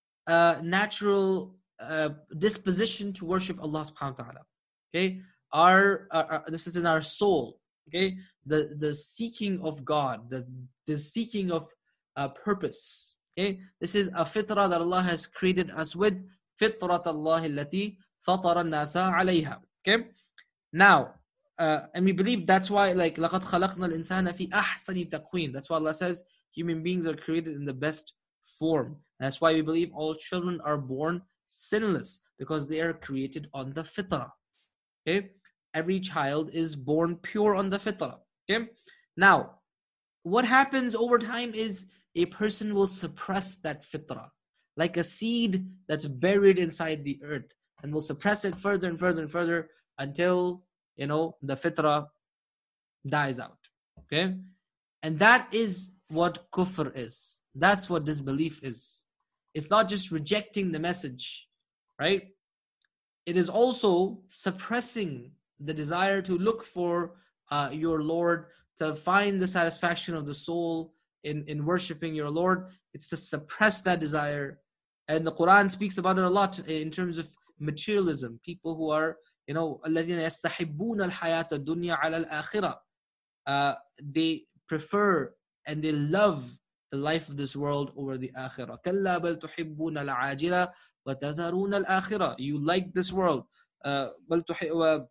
natural disposition to worship Allah subhanahu wa ta'ala. Okay? This is in our soul. Okay? The seeking of God, the seeking of purpose. Okay? This is a fitra that Allah has created us with. فطرة الله التي فطر الناس عليها. Okay? Now, and we believe that's why, like, لَقَدْ خَلَقْنَا الْإِنسَانَ فِي أَحْسَنِ تَقْوِيمٍ. That's why Allah says human beings are created in the best form. And that's why we believe all children are born sinless, because they are created on the fitrah. Okay? Every child is born pure on the fitrah. Okay? Now, what happens over time is a person will suppress that fitrah, like a seed that's buried inside the earth, and will suppress it further and further and further until, the fitrah dies out. Okay? And that is what kufr is. That's what disbelief is. It's not just rejecting the message, right? It is also suppressing the desire to look for your Lord, to find the satisfaction of the soul in worshiping your Lord. It's to suppress that desire. And the Quran speaks about it a lot in terms of materialism. People who are, الَّذِينَ يَسْتَحِبُّونَ الْحَيَاةَ الدُّنْيَا عَلَى الْآخِرَةِ. They prefer and they love the life of this world over the akhirah. كَلَّا بَلْ تُحِبُّونَ الْعَاجِلَةَ وَتَذَرُونَ الْآخِرَةَ. You like this world. بَلْ تُؤْثِرُونَ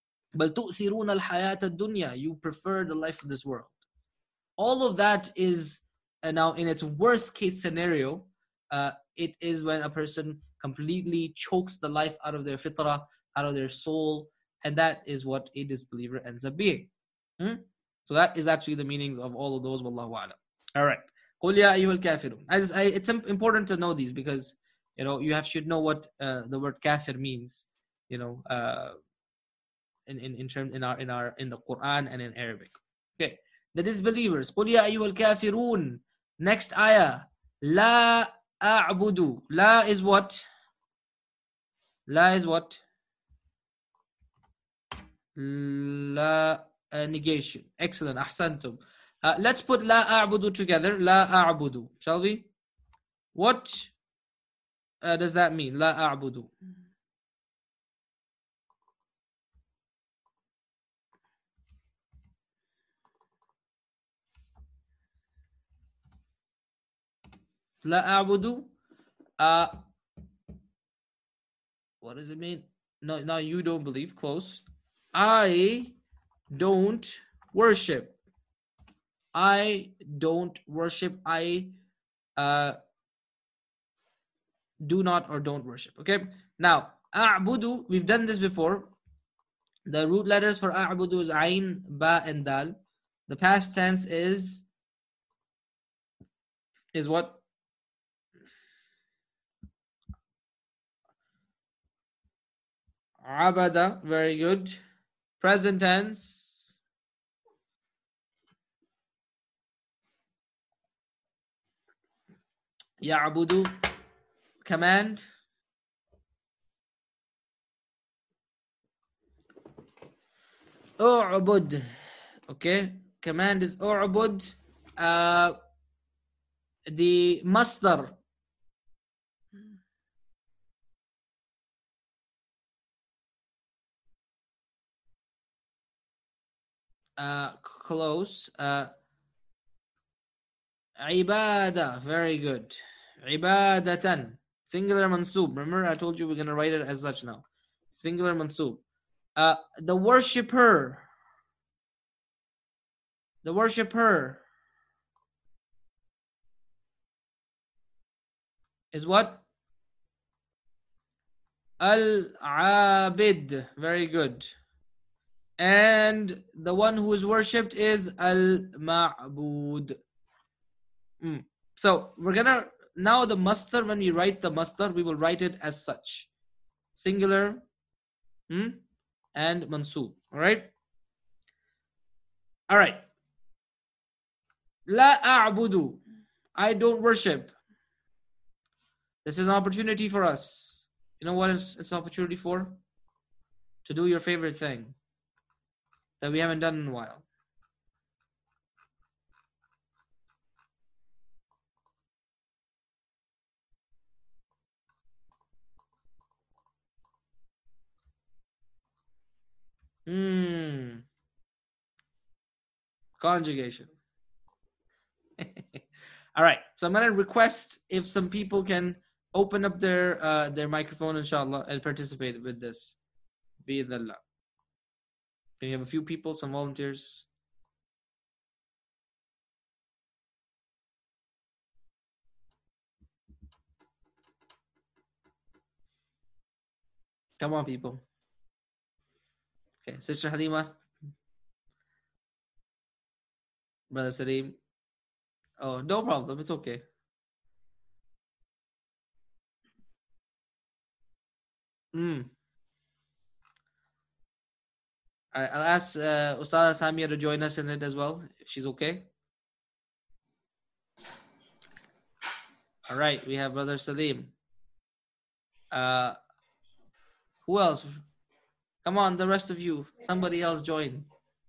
الْحَيَاةَ الدُّنْيا. You prefer the life of this world. All of that is, now in its worst case scenario, it is when a person completely chokes the life out of their fitrah, out of their soul, and that is what a disbeliever ends up being. So that is actually the meaning of all of those. Wallahu a'lam. All right. قُلْ يَا أَيُّهَا الْكَافِرُونَ. It's important to know these, because you should know what the word kafir means. In the Quran and in Arabic. Okay. The disbelievers. قُلْ يَا أَيُّهَا الْكَافِرُونَ. Next ayah. لا أعبد. La is what? La is what? La negation. Excellent. أحسنتم. Let's put لا أعبد together. لا أعبد. Shall we? What does that mean? لا أعبد. لا أعبد. What does it mean? No, now you don't believe. Close. I don't worship. I don't worship. I do not or don't worship. Okay. Now, a'budu, we've done this before. The root letters for a'budu is ayn, ba, and dal. The past tense is what? Abada. Very good. Present tense. Ya'budu. Command. U'bud. Okay. Command is u'bud. The masdar. Close. Ibadah. Very good. Ibadatan. Singular mansub. Remember, I told you we're going to write it as such now. Singular mansub. The worshipper. The worshipper is what? Al-Abid. Very good. And the one who is worshipped is Al-Ma'bud. So we're gonna, now the masdar, when we write the masdar, we will write it as such. Singular and mansub. Alright? Alright. La a'budu. I don't worship. This is an opportunity for us. You know what it's an opportunity for? To do your favorite thing that we haven't done in a while. Conjugation. All right. So I'm gonna request if some people can open up their microphone, inshallah, and participate with this. Bi-idhnillah. Can you have a few people, some volunteers? Come on, people. Okay, Sister Halima. Brother Salim. Oh, no problem. It's okay. I'll ask Ustada Samia to join us in it as well, if she's okay. All right, we have Brother Salim. Who else? Come on, the rest of you. Somebody else join.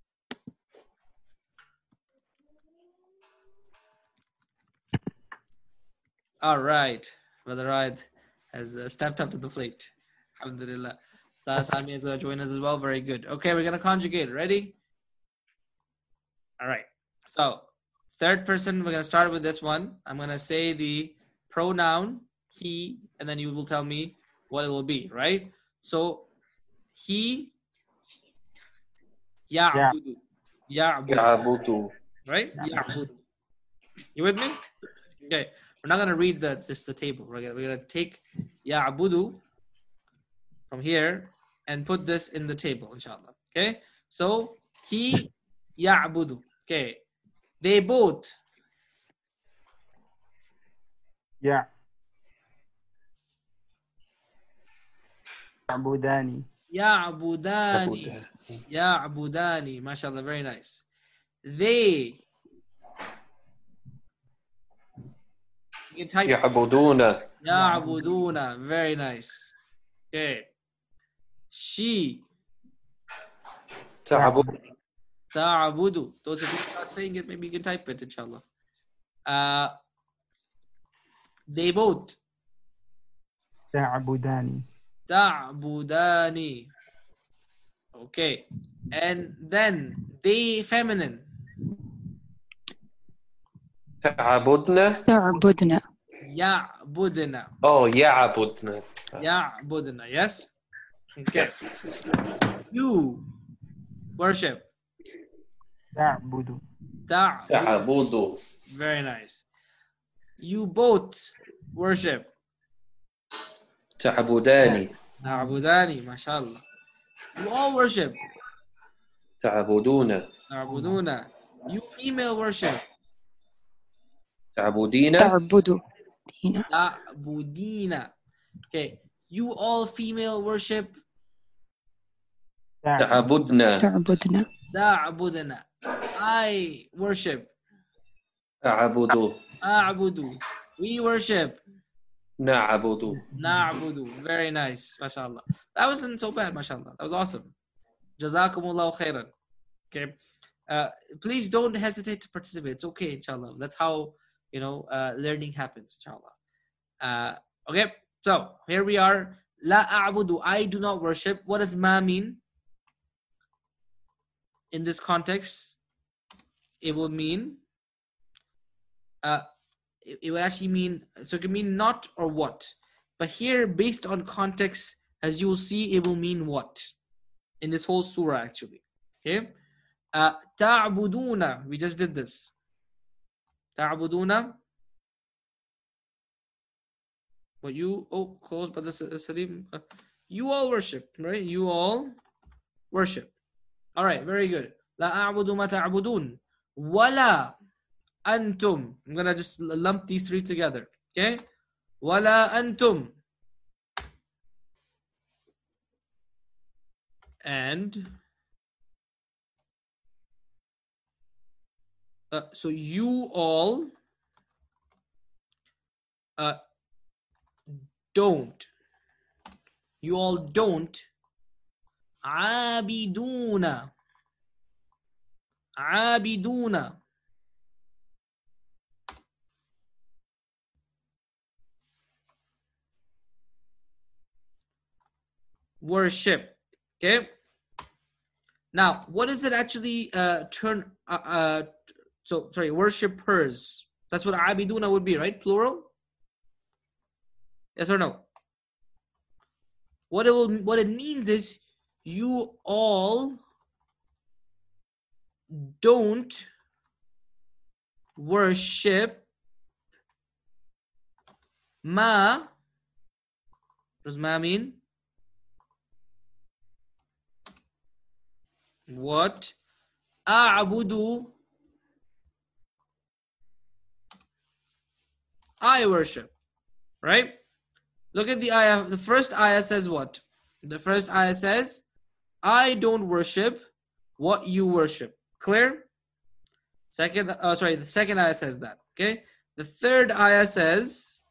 All right. Brother Raid has stepped up to the plate. Alhamdulillah. Sami is going to join us as well. Very good. Okay, we're going to conjugate. Ready? All right. So, third person, we're going to start with this one. I'm going to say the pronoun, he, and then you will tell me what it will be, right? So, he, ya'budu. Ya'budu. Right? Ya'budu. You with me? Okay. We're not going to read just the table. We're going to take ya'budu from here and put this in the table, inshallah. Okay? So, he ya'budu. Okay. They both. Yeah. Ya'budani. Ya'budani. Ya'budani. MashaAllah, very nice. They You can type. يعبدون. يعبدون. Very nice. Okay. She. تعبد. تعبد. Those of you who are not saying it, maybe you can type it, inshallah. They both. تعبدان. تعبدان. Okay. And then they feminine. تعبدنا. تعبدنا. يعبدن. Oh, يعبدنا. يعبدن. Yes? Okay. You worship. تعبد. تعبد. Very nice. You both worship. تعبدان. تعبدان. MashaAllah. You all worship. تعبدون. تعبدون. You female worship. تعبدين. تعبد. تعبدين. Okay. You all female worship. تعبدنا. تعبدنا. تعبدنا. I worship. أعبد. أعبد. We worship. نعبد. نعبد. Very nice. MashaAllah. That wasn't so bad, MashaAllah. That was awesome. Jazakumullahu khairan. Okay. Please don't hesitate to participate. It's okay, inshallah. That's how, learning happens, inshallah. Okay. So, here we are. La a'budu. I do not worship. What does ma mean? In this context, it will mean, it will actually mean, so it can mean not or what. But here, based on context, as you will see, it will mean what? In this whole surah, actually. Okay? Ta'buduna. We just did this. Ta'buduna. But you, close, Brother Salim. You all worship, right? You all worship. All right, very good. La a'budu ma ta'budun. Wala antum. I'm going to just lump these three together. Okay? Wala antum. And so you all don't. You all don't. Abiduna. Abiduna. Worship. Okay. Now, what does it actually turn? Worshippers. That's what abiduna would be, right? Plural. Yes or no? What it means is you all don't worship ma. What does ma mean? What? A'budu. I worship. Right? Look at the ayah. The first ayah says what? The first ayah says, I don't worship what you worship. Clear? The second ayah says that. Okay? The third ayah says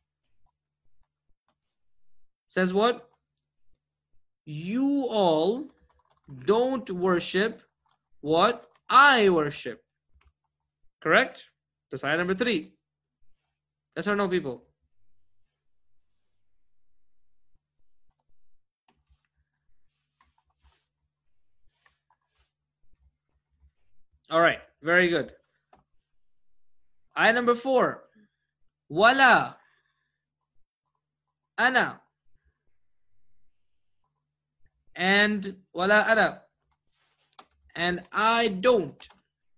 what? You all don't worship what I worship. Correct? That's ayah number 3. Yes or no, people? All right, very good. Ayah number 4. Wala. Ana. And wala ana. And I don't.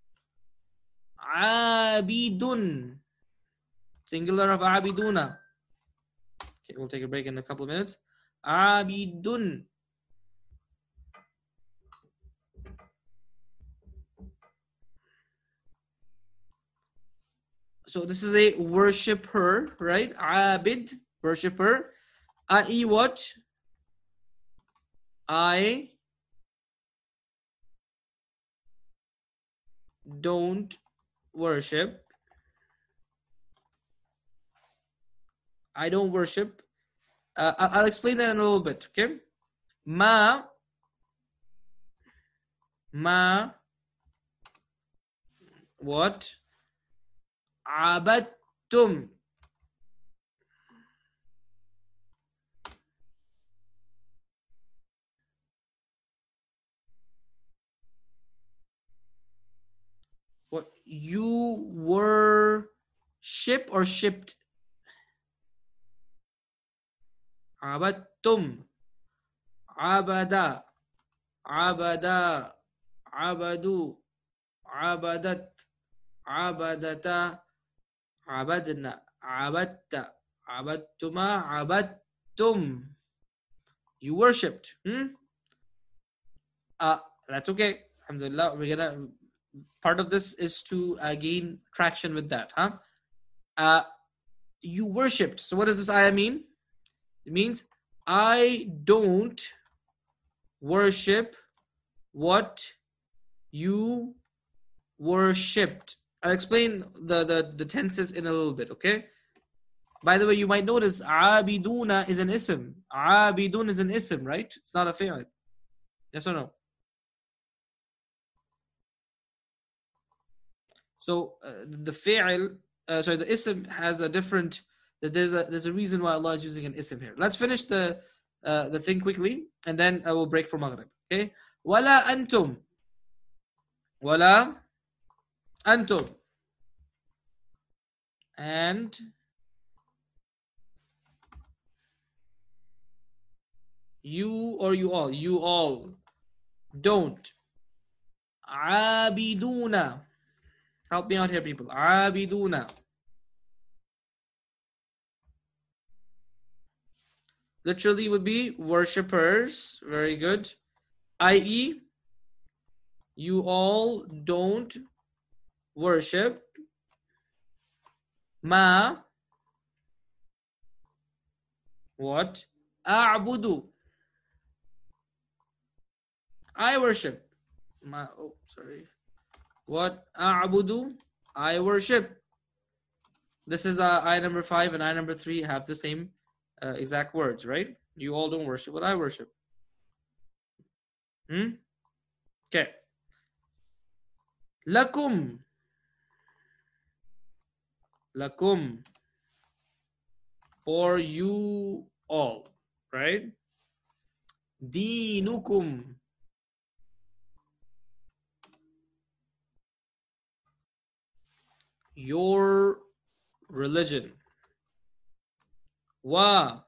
Abidun. Singular of abiduna. Okay, we'll take a break in a couple of minutes. Abidun. So this is a worshipper, right? Abid, worshipper. I.e. what? I don't worship I don't worship. I'll explain that in a little bit. Okay. Ma what? Abattum. What you worship or shipped? Abattum. Abada. Abada. Abadu. Abadat. Abadata. Abadna. Abatta. Abattuma. Abattum. You worshipped. That's okay. Alhamdulillah. We're gonna, part of this is to gain traction with that, you worshipped. So what does this ayah mean? It means I don't worship what you worshipped. I'll explain the tenses in a little bit, okay? By the way, you might notice abiduna is an ism. Abidun is an ism, right? It's not a fi'l. Yes or no? So the fi'l, the ism has a different. There's a reason why Allah is using an ism here. Let's finish the thing quickly, and then I will break for Maghrib. Okay. Wala antum. Wala antum. And you or you all don't. Abiduna. Help me out here, people. Abiduna. Literally would be worshippers. Very good. I.e., you all don't worship. Ma. What? A'budu. I worship. What? A'budu. I worship. This is ayah number 5 and ayah number 3 have the same exact words, right? You all don't worship what I worship. Okay. Lakum. Lakum. For you all, right? Dinukum. Your religion. Wa.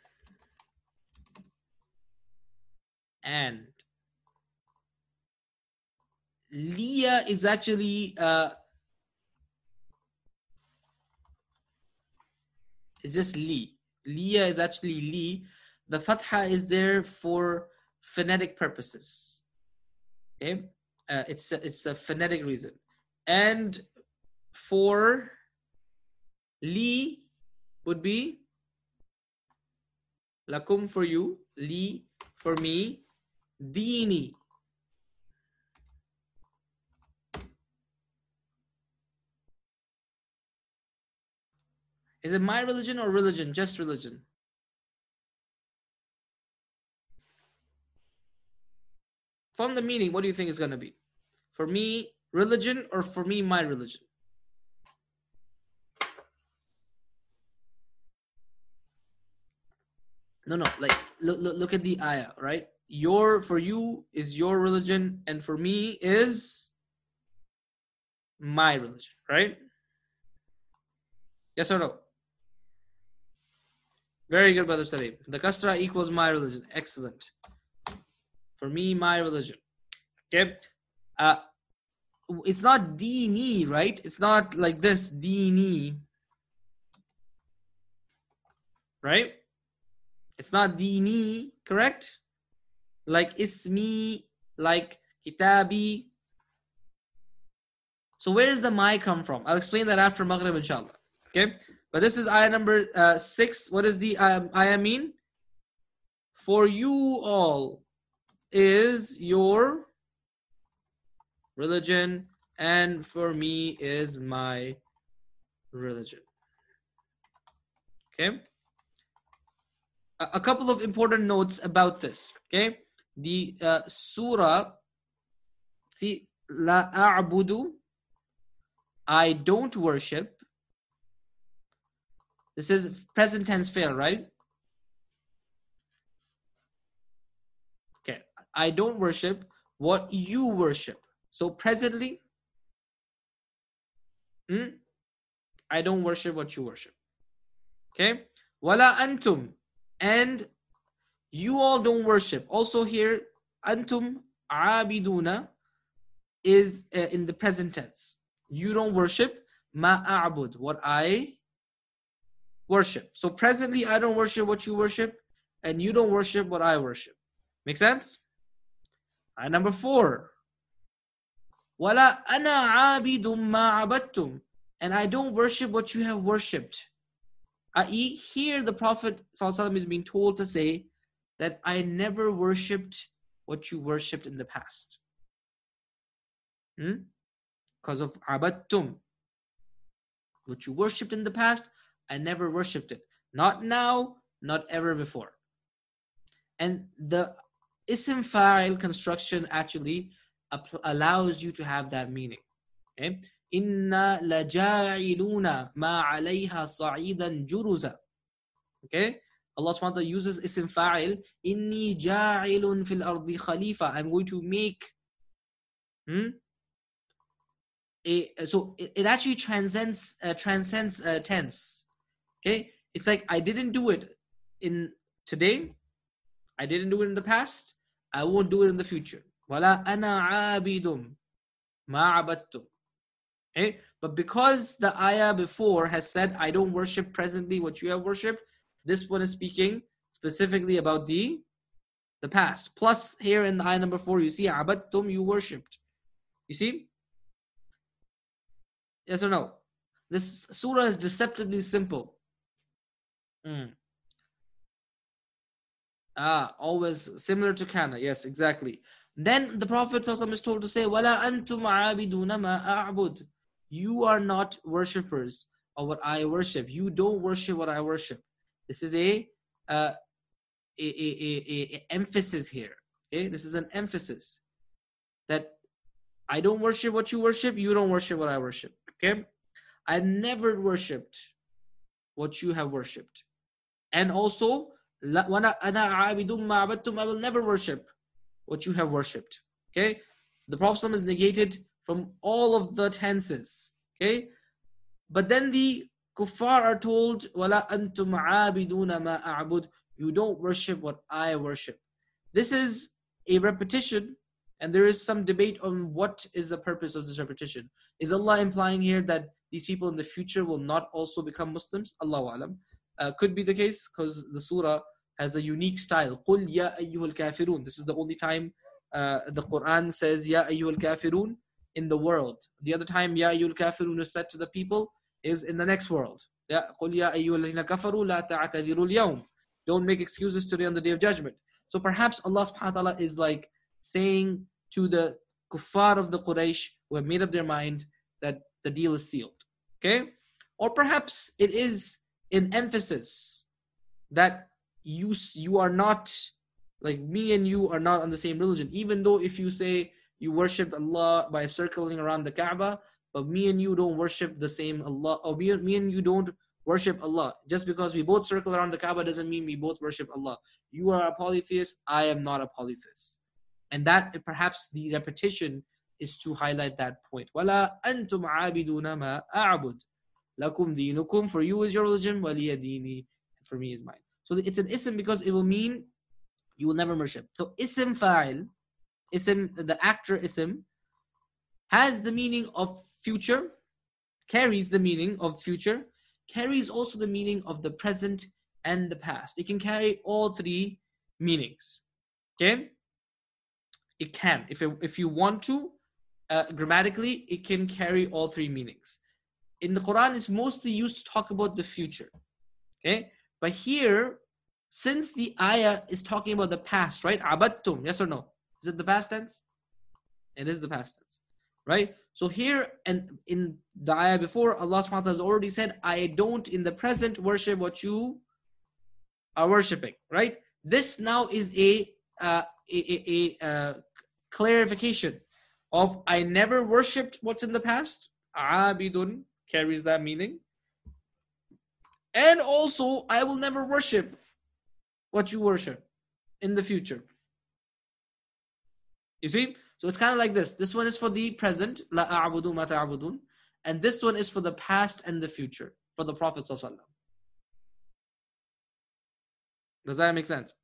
And. Liya is actually it's just li. Liya is actually li. The fatha is there for phonetic purposes. Okay, it's a phonetic reason. And for li would be lakum for you, li for me, dini. Is it my religion or religion? Just religion. From the meaning, what do you think is going to be? For me, religion, or for me, my religion? No, like look at the ayah, right? For you is your religion, and for me is my religion, right? Yes or no? Very good, Brother Salim. The kasra equals my religion. Excellent. For me, my religion. Okay. It's not dini, right? It's not like this, dini. Right? It's not dini, correct? Like ismi, like kitabi. So where does the my come from? I'll explain that after Maghrib, inshallah. Okay? But this is ayah number 6. What does the ayah mean? For you all is your religion, and for me is my religion. Okay? a couple of important notes about this. Okay, the surah. See, la a'budu, I don't worship. This is present tense fail, right? Okay, I don't worship what you worship. So presently, I don't worship what you worship. Okay, wala antum, and you all don't worship. Also here, antum abiduna is in the present tense. You don't worship ma a'bud, what I worship. So presently, I don't worship what you worship, and you don't worship what I worship. Make sense? All right, number 4. Wala ana abidum ma abadtum, and I don't worship what you have worshipped. I.e., here the Prophet ﷺ is being told to say that I never worshipped what you worshipped in the past. Because of abadtum. What you worshipped in the past, I never worshipped it. Not now, not ever before. And the ism fa'il construction actually allows you to have that meaning. Okay? Inna laja'iluna ma 'alayha sa'idan juruza. Okay? Allah subhanahu wa ta'ala uses ism fa'il. Inni ja'ilun fil ardi khalifa. I'm going to make. So it actually transcends tense. Okay? It's like I didn't do it in today. I didn't do it in the past. I won't do it in the future. Wala ana abidum ma abadtum. Okay? But because the ayah before has said, I don't worship presently what you have worshipped, this one is speaking specifically about the past. Plus, here in the ayah number 4, you see, abadtum, you worshipped. You see? Yes or no? This surah is deceptively simple. Always similar to kana. Yes, exactly. Then the Prophet ﷺ is told to say, وَلَا أَنْتُمْ عَابِدُونَ مَا أَعْبُدُ. You are not worshippers of what I worship. You don't worship what I worship. This is a emphasis here. Okay? This is an emphasis that I don't worship what you worship. You don't worship what I worship. Okay? I've never worshipped what you have worshipped. And also, I will never worship what you have worshipped. Okay? The Prophet is negated from all of the tenses. Okay? But then the kuffar are told, وَلَا أَنْتُمْ عَابِدُونَ مَا أَعْبُدُ. You don't worship what I worship. This is a repetition, and there is some debate on what is the purpose of this repetition. Is Allah implying here that these people in the future will not also become Muslims? Allahu Alam. Could be the case, because the surah has a unique style. قُلْ يَا أَيُّهَا الْكَافِرُونَ. This is the only time the Quran says يَا أَيُّهَا الْكَافِرُونَ in the world. The other time يَا أَيُّهَا الْكَافِرُونَ is said to the people is in the next world. قُلْ يَا أَيُّهَا الَّذِينَ كَفَرُوا لَا تَعْتَذِرُوا الْيَوْمِ. Don't make excuses today on the Day of Judgment. So perhaps Allah subhanahu wa ta'ala is like saying to the kuffar of the Quraysh who have made up their mind that the deal is sealed. Okay? Or perhaps it is an emphasis that you are not, like me and you are not on the same religion. Even though if you say you worship Allah by circling around the Kaaba, but me and you don't worship the same Allah, or me and you don't worship Allah. Just because we both circle around the Kaaba doesn't mean we both worship Allah. You are a polytheist, I am not a polytheist. And that perhaps the repetition is to highlight that point. وَلَا أَنْتُمْ عَابِدُونَ مَا أَعْبُدُ لَكُمْ دِينُكُمْ. For you is your religion, وَلِيَ دِينِي. For me is mine. So it's an ism because it will mean you will never worship. So ism fa'il, ism, the actor ism, has the meaning of future, carries the meaning of future, carries also the meaning of the present and the past. It can carry all three meanings. Okay? It can. If you want to, grammatically, it can carry all three meanings. In the Quran, it's mostly used to talk about the future. Okay? But here, since the ayah is talking about the past, right? Abadtum, yes or no? Is it the past tense? It is the past tense, right? So here, and in the ayah before, Allah subhanahu wa ta'ala has already said, I don't in the present worship what you are worshipping, right? This now is a clarification of I never worshipped what's in the past. Abidun carries that meaning. And also, I will never worship what you worship in the future. You see? So it's kind of like this. This one is for the present, la a'budu ma ta'budun, and this one is for the past and the future, for the Prophet ﷺ. Does that make sense?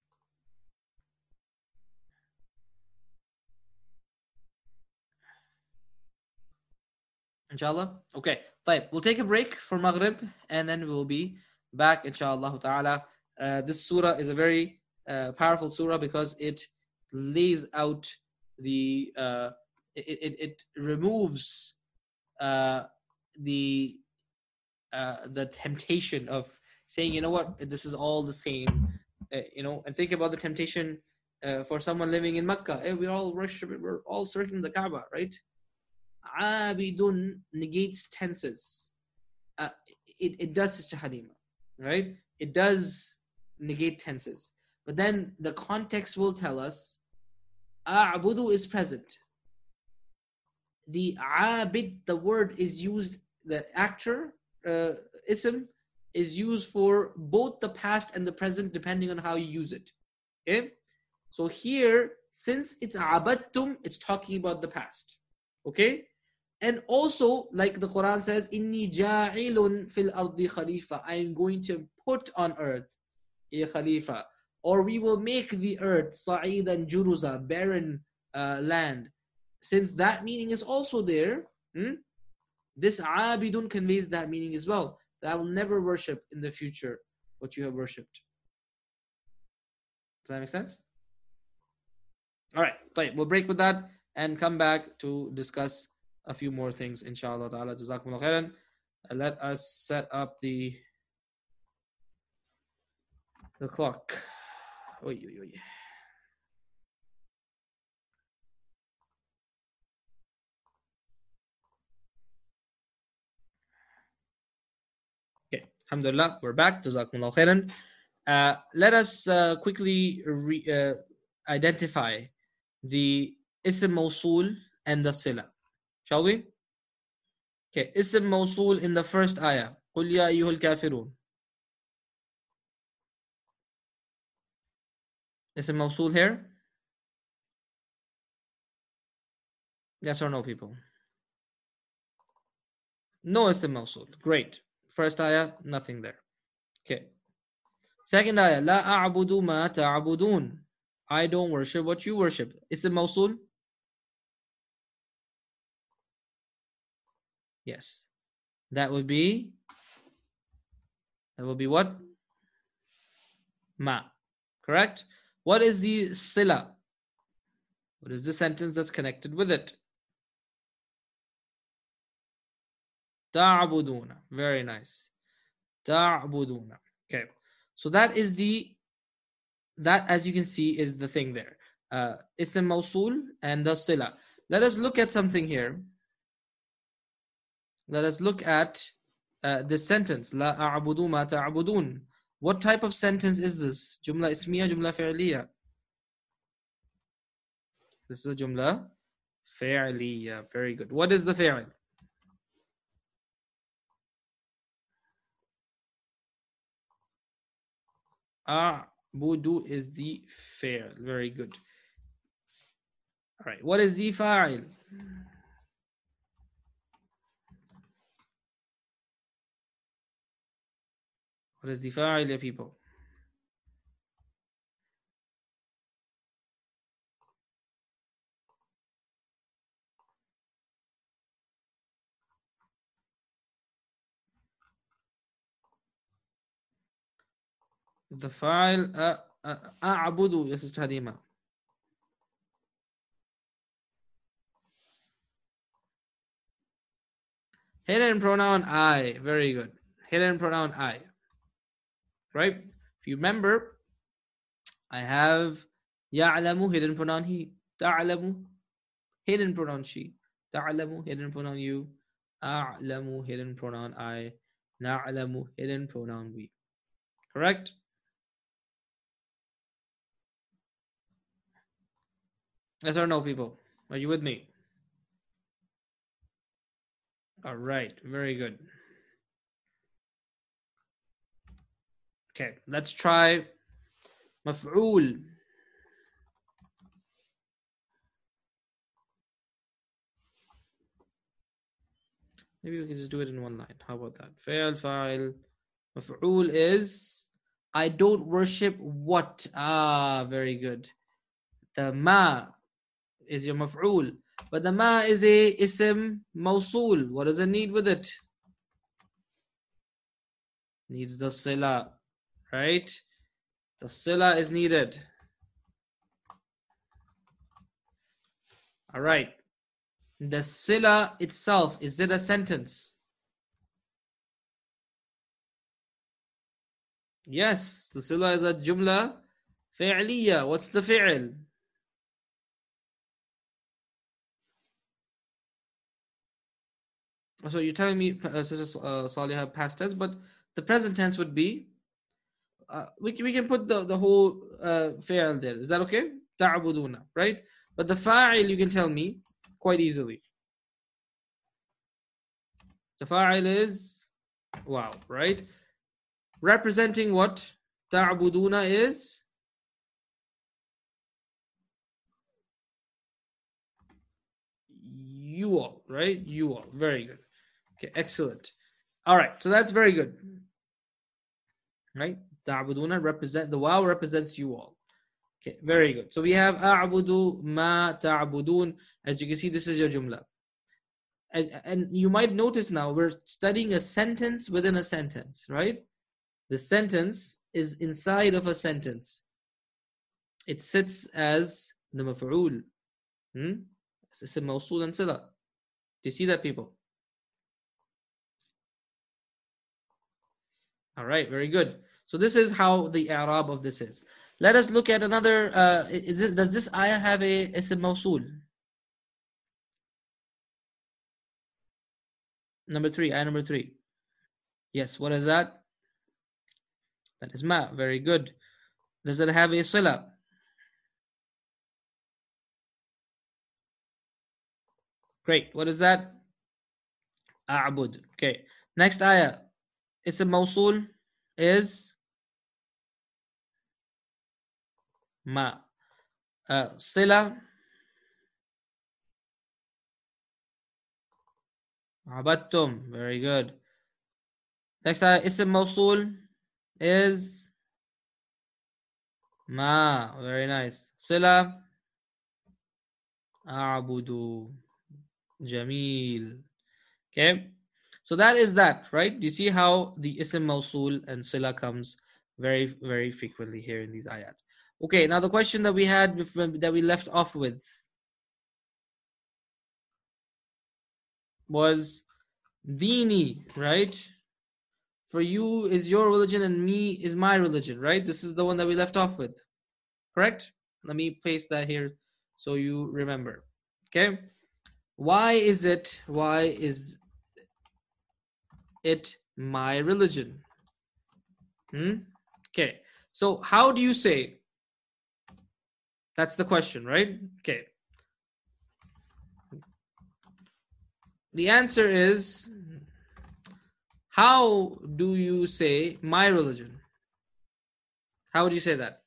Inshallah? Okay. Fine. We'll take a break for Maghrib and then we'll be back, inshallah ta'ala. This surah is a very powerful surah because it lays out it removes the temptation of saying, you know what, this is all the same, and think about the temptation for someone living in Mecca. Hey, we're all circling the Kaaba, right? Abidun negates tenses. It does, Sister Halima, right? It does negate tenses. But then the context will tell us A'budu is present. The abid, the word is used, the actor, ism, is used for both the past and the present depending on how you use it. Okay? So here, since it's abadtum, it's talking about the past. Okay? And also, like the Quran says, Inni ja'ilun fil ardi khalifa. I am going to put on earth a khalifa. Or we will make the earth sa'idan juruza, barren land. Since that meaning is also there, this abidun conveys that meaning as well. That I will never worship in the future what you have worshipped. Does that make sense? All right, we'll break with that and come back to discuss a few more things, inshallah ta'ala. Jazakumullah khairan. Let us set up the clock. Oy, oy, oy. Okay, alhamdulillah, we're back. Jazakumullah khairan. Let us quickly identify the ism mawsul and the sila. Shall we? Okay, ism mawsul in the first ayah. قُلْ يَا أَيُّهَا الْكَافِرُونَ. Ism mawsul here? Yes or no, people? No ism mawsul. Great. First ayah, nothing there. Okay. Second ayah. لَا أَعْبُدُ مَا تَعْبُدُونَ. I don't worship what you worship. Ism mawsul? Yes. That would be what? Ma. Correct? What is the sila? What is the sentence that's connected with it? Ta'buduna. Very nice. Ta'buduna. Okay. So that, as you can see, is the thing there. Ism mawsul and the sila. Let us look at something here. Let us look at this sentence. La a'budu ma ta'budun. What type of sentence is this? Jumla ismiya, jumla fi'liya. This is a jumla fi'liya. Very good. What is the fi'l? A'budu is the fi'l. Very good. All right. What is the fa'il? What is the fa'il, ya people? The fa'il a'budu, yes, Sister Hadima. Hidden pronoun I. Very good. Hidden pronoun I. Right? If you remember, I have ya'lamu, hidden pronoun he. Ta'lamu, hidden pronoun she. Ta'lamu, hidden pronoun you. A'lamu, hidden pronoun I. Na'lamu, hidden pronoun we. Correct? Yes or no, people? Are you with me? All right, very good. Okay, let's try مفعول. Maybe we can just do it in one line. How about that? فعل فاعل. مفعول is I don't worship what? Ah, very good. The ma is your maf'ul. But the ma is a ism mawsul. What does it need with it? Needs the sila, right? The sila is needed. All right. The sila itself, is it a sentence? Yes, the sila is a jumla fi'liya. What's the fi'l? So you're telling me, Sister Salihah, past tense, but the present tense would be, we can put the whole fi'l there. Is that okay? Ta'buduna, right? But the fa'il you can tell me quite easily. The fa'il is wow, right? Representing what? Ta'buduna is you all, right? You all. Very good. Okay, excellent. All right, so that's very good. Right? Ta'buduna represent, the waw represents you all. Okay, very good. So we have a'budu ma ta'budun. As you can see, this is your jumla. And you might notice now we're studying a sentence within a sentence, right? The sentence is inside of a sentence. It sits as the maf'ul. It's a mawsul and sila. Do you see that, people? All right, very good. So this is how the i'rab of this is. Let us look at another. Does this ayah have a ism mawsul? Number 3, ayah number 3. Yes, what is that? That is ma. Very good. Does it have a sila? Great. What is that? A'bud. Okay. Next ayah. Ism mawsul is ma. Sila. Abattum. Very good. Next ayah. Ism mawsul is ma. Very nice. Sila. A'budu. Jameel. Okay. So that is that, right? You see how the ism mawsul and sila comes very, very frequently here in these ayats. Okay, now the question that we had, that we left off with, was dini, right? For you is your religion and me is my religion, right? This is the one that we left off with, correct? Let me paste that here so you remember. Okay. Why is it my religion? Okay. So how do you say? That's the question, right? Okay. The answer is, how do you say my religion? How would you say that?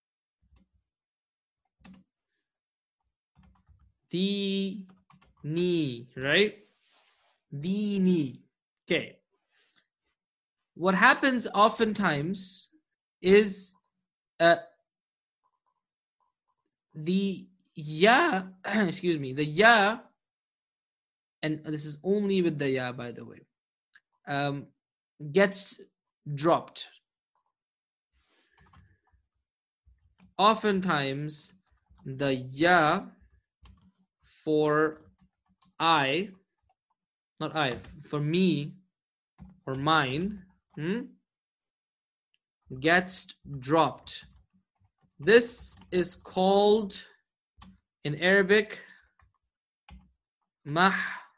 Dini, right? Dini. Okay. What happens oftentimes is the ya, excuse me, the ya, and this is only with the ya, by the way, gets dropped. Oftentimes, the ya for I, not I, for me or mine, gets dropped. This is called in Arabic mahdhuf.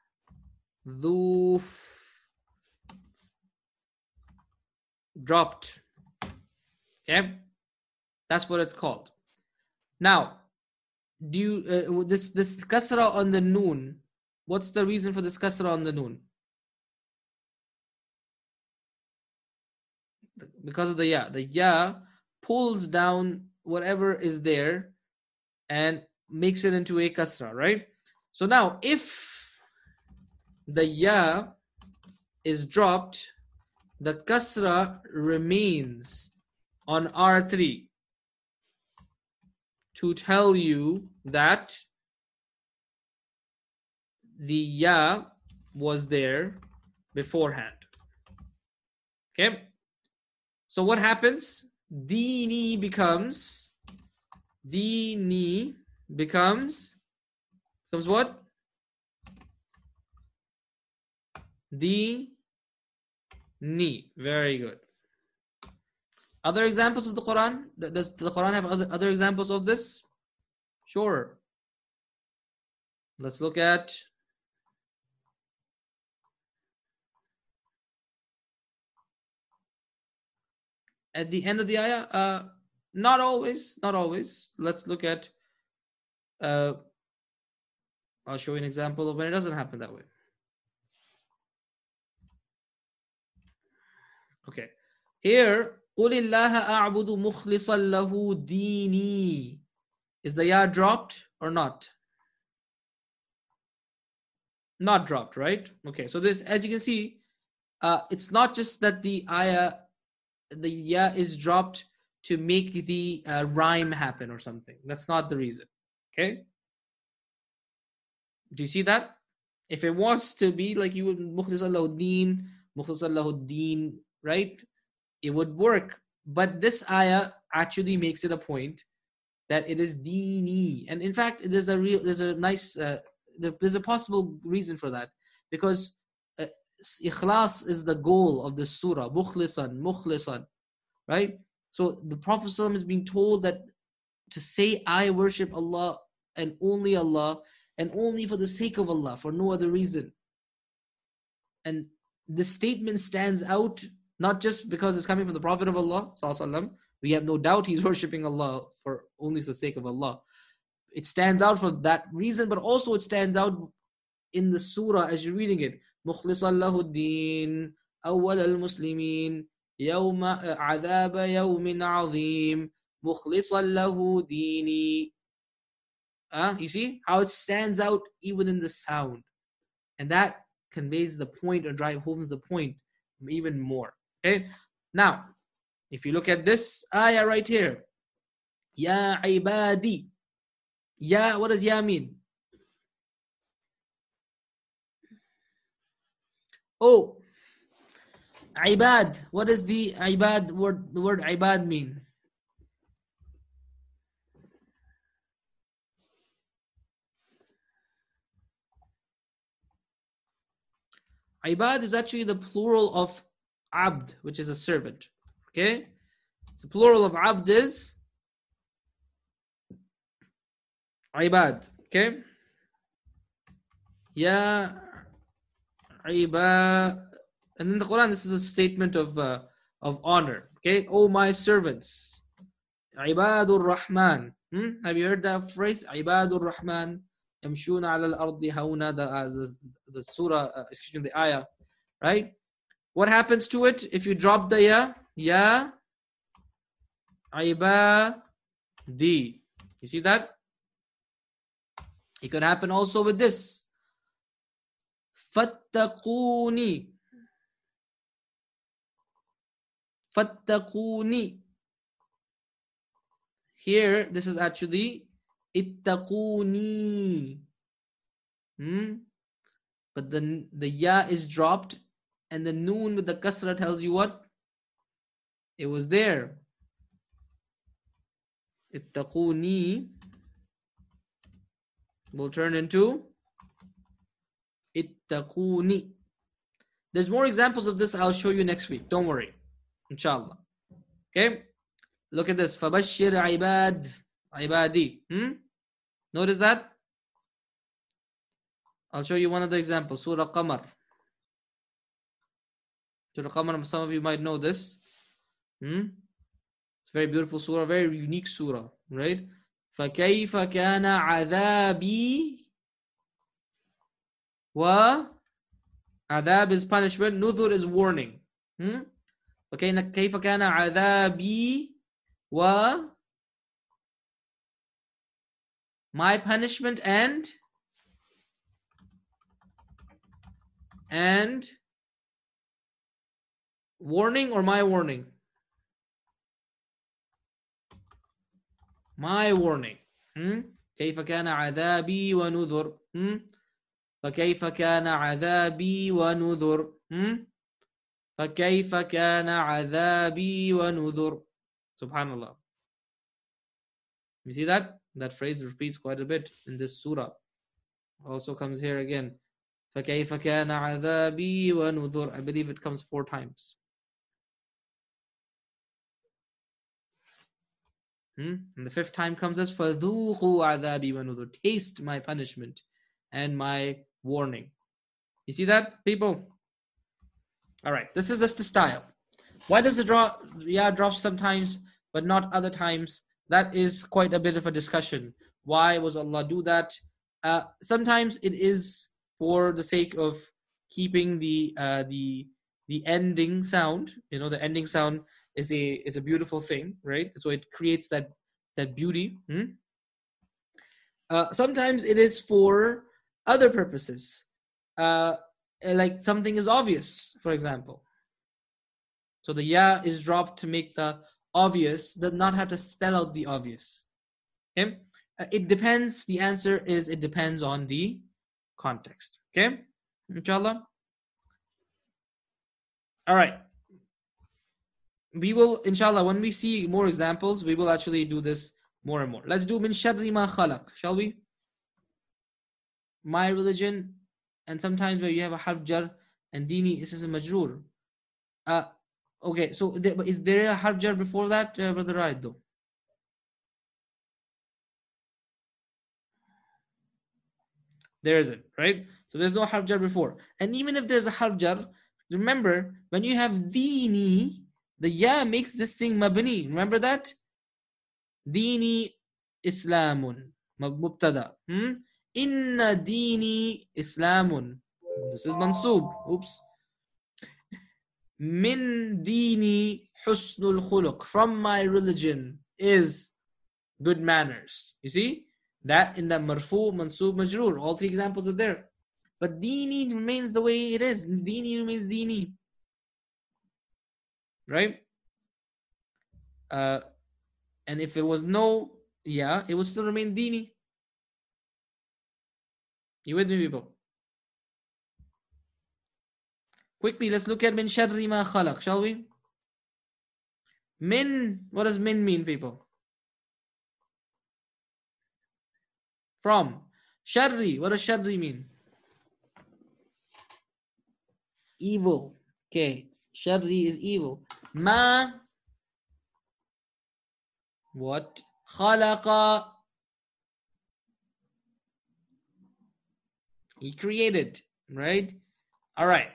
Dropped. Okay, that's what it's called. Now, do you this kasra on the noon? What's the reason for this kasra on the noon? Because of the ya. The ya pulls down whatever is there and makes it into a kasra, right? So now, if the ya is dropped, the kasra remains on R3 to tell you that the ya was there beforehand. Okay? So what happens? Dini becomes what? Dini. Very good. Other examples of the Quran? Does the Quran have other examples of this? Sure. Let's look at the end of the ayah. Not always. Let's look at I'll show you an example of when it doesn't happen that way. Okay. Here, قُلِ اللَّهَ أَعْبُدُ مُخْلِصًا لَهُ دِينِي. Is the ya dropped or not? Not dropped, right? Okay, so this, as you can see, it's not just that the ya is dropped to make the rhyme happen or something. That's not the reason. Okay? Do you see that? If it was to be like you would مُخْلِصًا لَهُ الدِّينِ, right? It would work. But this ayah actually makes it a point that it is dini. And in fact, there's a possible reason for that. Because ikhlas is the goal of this surah. Mukhlisan. Right? So the Prophet ﷺ is being told that to say, I worship Allah and only for the sake of Allah, for no other reason. And the statement stands out not just because it's coming from the Prophet of Allah ﷺ. We have no doubt he's worshipping Allah for only for the sake of Allah. It stands out for that reason, but also it stands out in the surah as you're reading it. مُخْلِصًا لَهُ الدِّينِ أَوَّلَ الْمُسْلِمِينَ يَوْمَ عَذَابَ يَوْمٍ عَظِيمٍ مُخْلِصًا لَهُ دِينِي. You see how it stands out even in the sound. And that conveys the point or drive home the point even more. Okay? Now, if you look at this ayah right here, Ya ibadi. Ya, what does ya mean? Oh, ibad. What does the word ibad mean? Ibad is actually the plural of abd, which is a servant. Okay? The plural of abd is ibad. Okay? Ya ibad. And in the Quran, this is a statement of honor. Okay? Oh, my servants. Ibadur Rahman. Have you heard that phrase? Ibadur Rahman. يمشون على الأرض هونا. The surah, the ayah, right? What happens to it if you drop the ya? Ya ibadi. You see that? It could happen also with this. Fattaquni. Here, this is actually ittaquni. But the ya is dropped, and the noon with the kasra tells you what? It was there. Ittaquni will turn into ittaquni. There's more examples of this I'll show you next week. Don't worry. Inshallah. Okay? Look at this. Fabashir ibadi. Notice that? I'll show you one of the examples. Surah Qamar. Surah Qamar, some of you might know this. It's a very beautiful surah, very unique surah, right? فكيف كان عذابي عذاب is punishment, نذر is warning. كيف كان عذابي my punishment and warning or my warning? My warning. كيف كان عذابي ونذر. فكيف كان عذابي ونذر. فكيف كان عذابي ونذر. Subhanallah. You see that? That phrase repeats quite a bit in this surah. Also comes here again. فكيف كان عذابي ونذر. I believe it comes 4 times. And the 5th time comes as فذوقوا عذابي ونذر. Taste my punishment and my warning. You see that, people? All right, this is just the style. Why does it drop sometimes but not other times? That is quite a bit of a discussion. Why was Allah do that? Sometimes it is for the sake of keeping the ending sound. You know, the ending sound is a beautiful thing, right? So it creates that beauty. Sometimes it is for other purposes, like something is obvious, for example. So the ya is dropped to make the obvious, does not have to spell out the obvious. Okay? It depends. The answer is it depends on the context. Okay? Inshallah. All right. We will, inshallah, when we see more examples, we will actually do this more and more. Let's do min sharri ma khalaq, shall we? My religion, and sometimes where you have a harf jar and dini, this is a majroor. Okay, so is there a harf jar before that, Brother Raid, though? There isn't, right? So there's no harf jar before. And even if there's a harf jar, remember, when you have dini, the ya makes this thing mabni. Remember that? Dini Islamun. Mubtada. Inna dini Islamun. This is mansub. Oops. Min dini husnul khuluq. From my religion is good manners. You see? That in the marfu, mansub, majroor. All 3 examples are there. But dini remains the way it is. Dini remains dini. Right? And if it was no, yeah, it would still remain dini. You with me, people? Quickly, let's look at min sharri ma khalaq, shall we? Min, what does min mean, people? From. Sharri, what does sharri mean? Evil. Okay, sharri is evil. Ma, what? Khalaqa, he created, right? All right.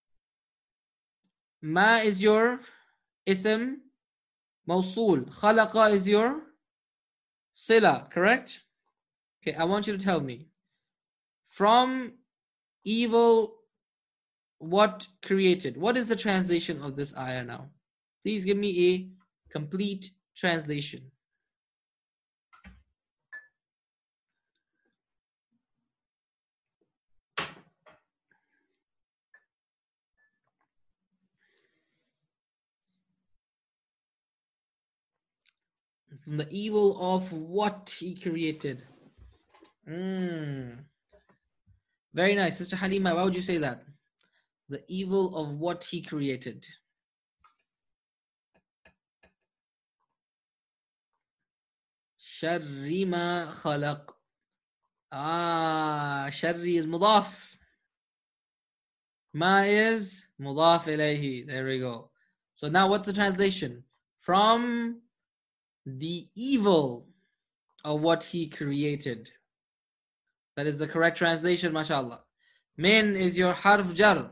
Ma is your ism mawsul. Khalaqa is your sila, correct? Okay, I want you to tell me. From evil, what created? What is the translation of this ayah now? Please give me a complete translation. From the evil of what he created. Very nice. Sister Halima, why would you say that? The evil of what he created. Sharri ma khalaq. Sharri is mudaf. Ma is mudaf ilayhi. There we go. So now what's the translation? From the evil of what he created. That is the correct translation, mashallah. Min is your harf jar.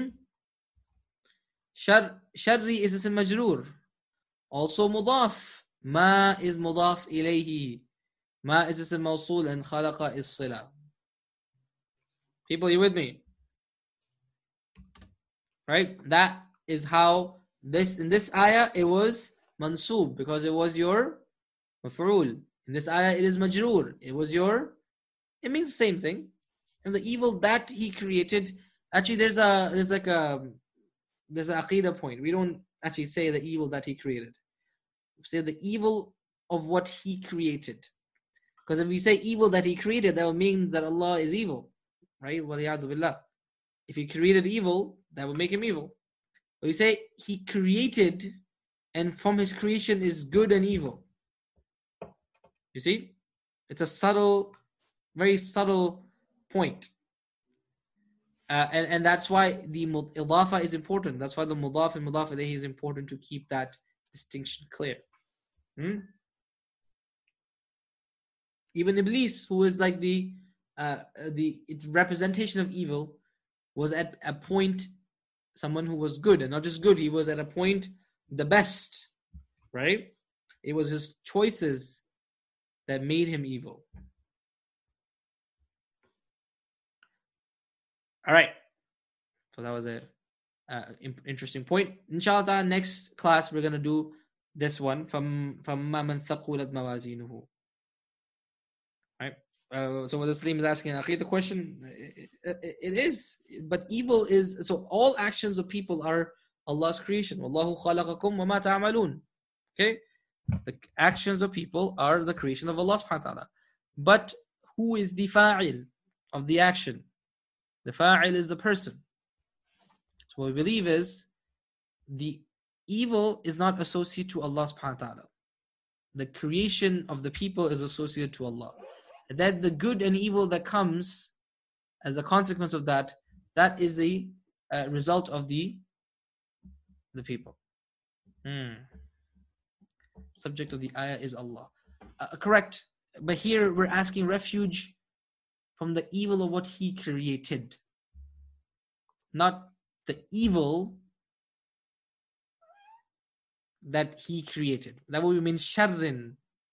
Sharri is ism majroor. Also mudaf. Ma is mudaf ilayhi. Ma is ism mawsul and khalaqa is sila. People, you with me? Right? That is how in this ayah it was mansub because it was your maf'ul. In this ayah it is majroor. It means the same thing. And the evil that he created, actually there's an aqidah point. We don't actually say the evil that he created. We say the evil of what he created. Because if we say evil that he created, that would mean that Allah is evil. Right? Waliyadu billah. If he created evil, that would make him evil. But we say he created, and from his creation is good and evil. You see? It's a subtle, very subtle point. And that's why the idafa is important. That's why the mudaf and mudaf ilayhi is important to keep that distinction clear. Even Iblis, who is like the representation of evil, was at a point someone who was good, and not just good, he was at a point the best, right? It was his choices that made him evil. All right. So that was a interesting point. Inshallah, next class we're gonna do this one from man thaqulat mawazinuhu. Right. So what the Salim is asking, the question, it is, but evil is, so all actions of people are Allah's creation. Wallahu khalaqakum wa ma ta'malun. Okay, the actions of people are the creation of Allah subhanahu wa ta'ala. But who is the fa'il of the action? The fa'il is the person. So what we believe is the evil is not associated to Allah subhanahu wa ta'ala. The creation of the people is associated to Allah. And then the good and evil that comes as a consequence of that, that is a result of the people. Subject of the ayah is Allah. Correct. But here we're asking refuge from the evil of what he created. Not the evil that he created. That would mean sharrin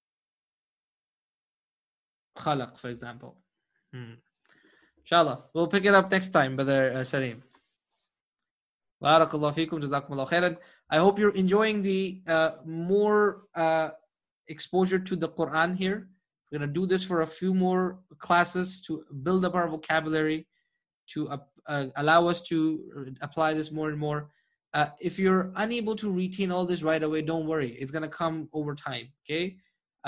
khalaq, for example. Inshallah, we'll pick it up next time, Brother Salim. Barakallahu feekum, jazakumullahu khairan. I hope you're enjoying the more exposure to the Quran here. We're going to do this for a few more classes to build up our vocabulary, to allow us to apply this more and more. If you're unable to retain all this right away, don't worry. It's going to come over time, okay?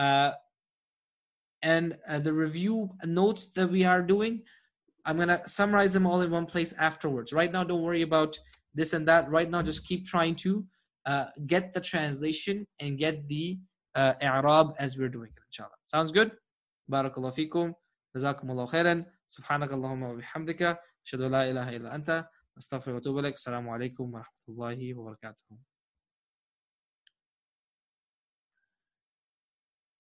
And the review notes that we are doing, I'm going to summarize them all in one place afterwards. Right now, don't worry about this and that. Right now, just keep trying to get the translation and get the i'rab as we're doing it, inshallah. Sounds good? Barakallahu feekum. Jazakumullahu khairan. Subhanakallahumma wa bihamdika. Ashhadu an la ilaha illa anta. Astaghfiruka wa atubu ilaik. Assalamu alaikum wa rahmatullahi wa barakatuh.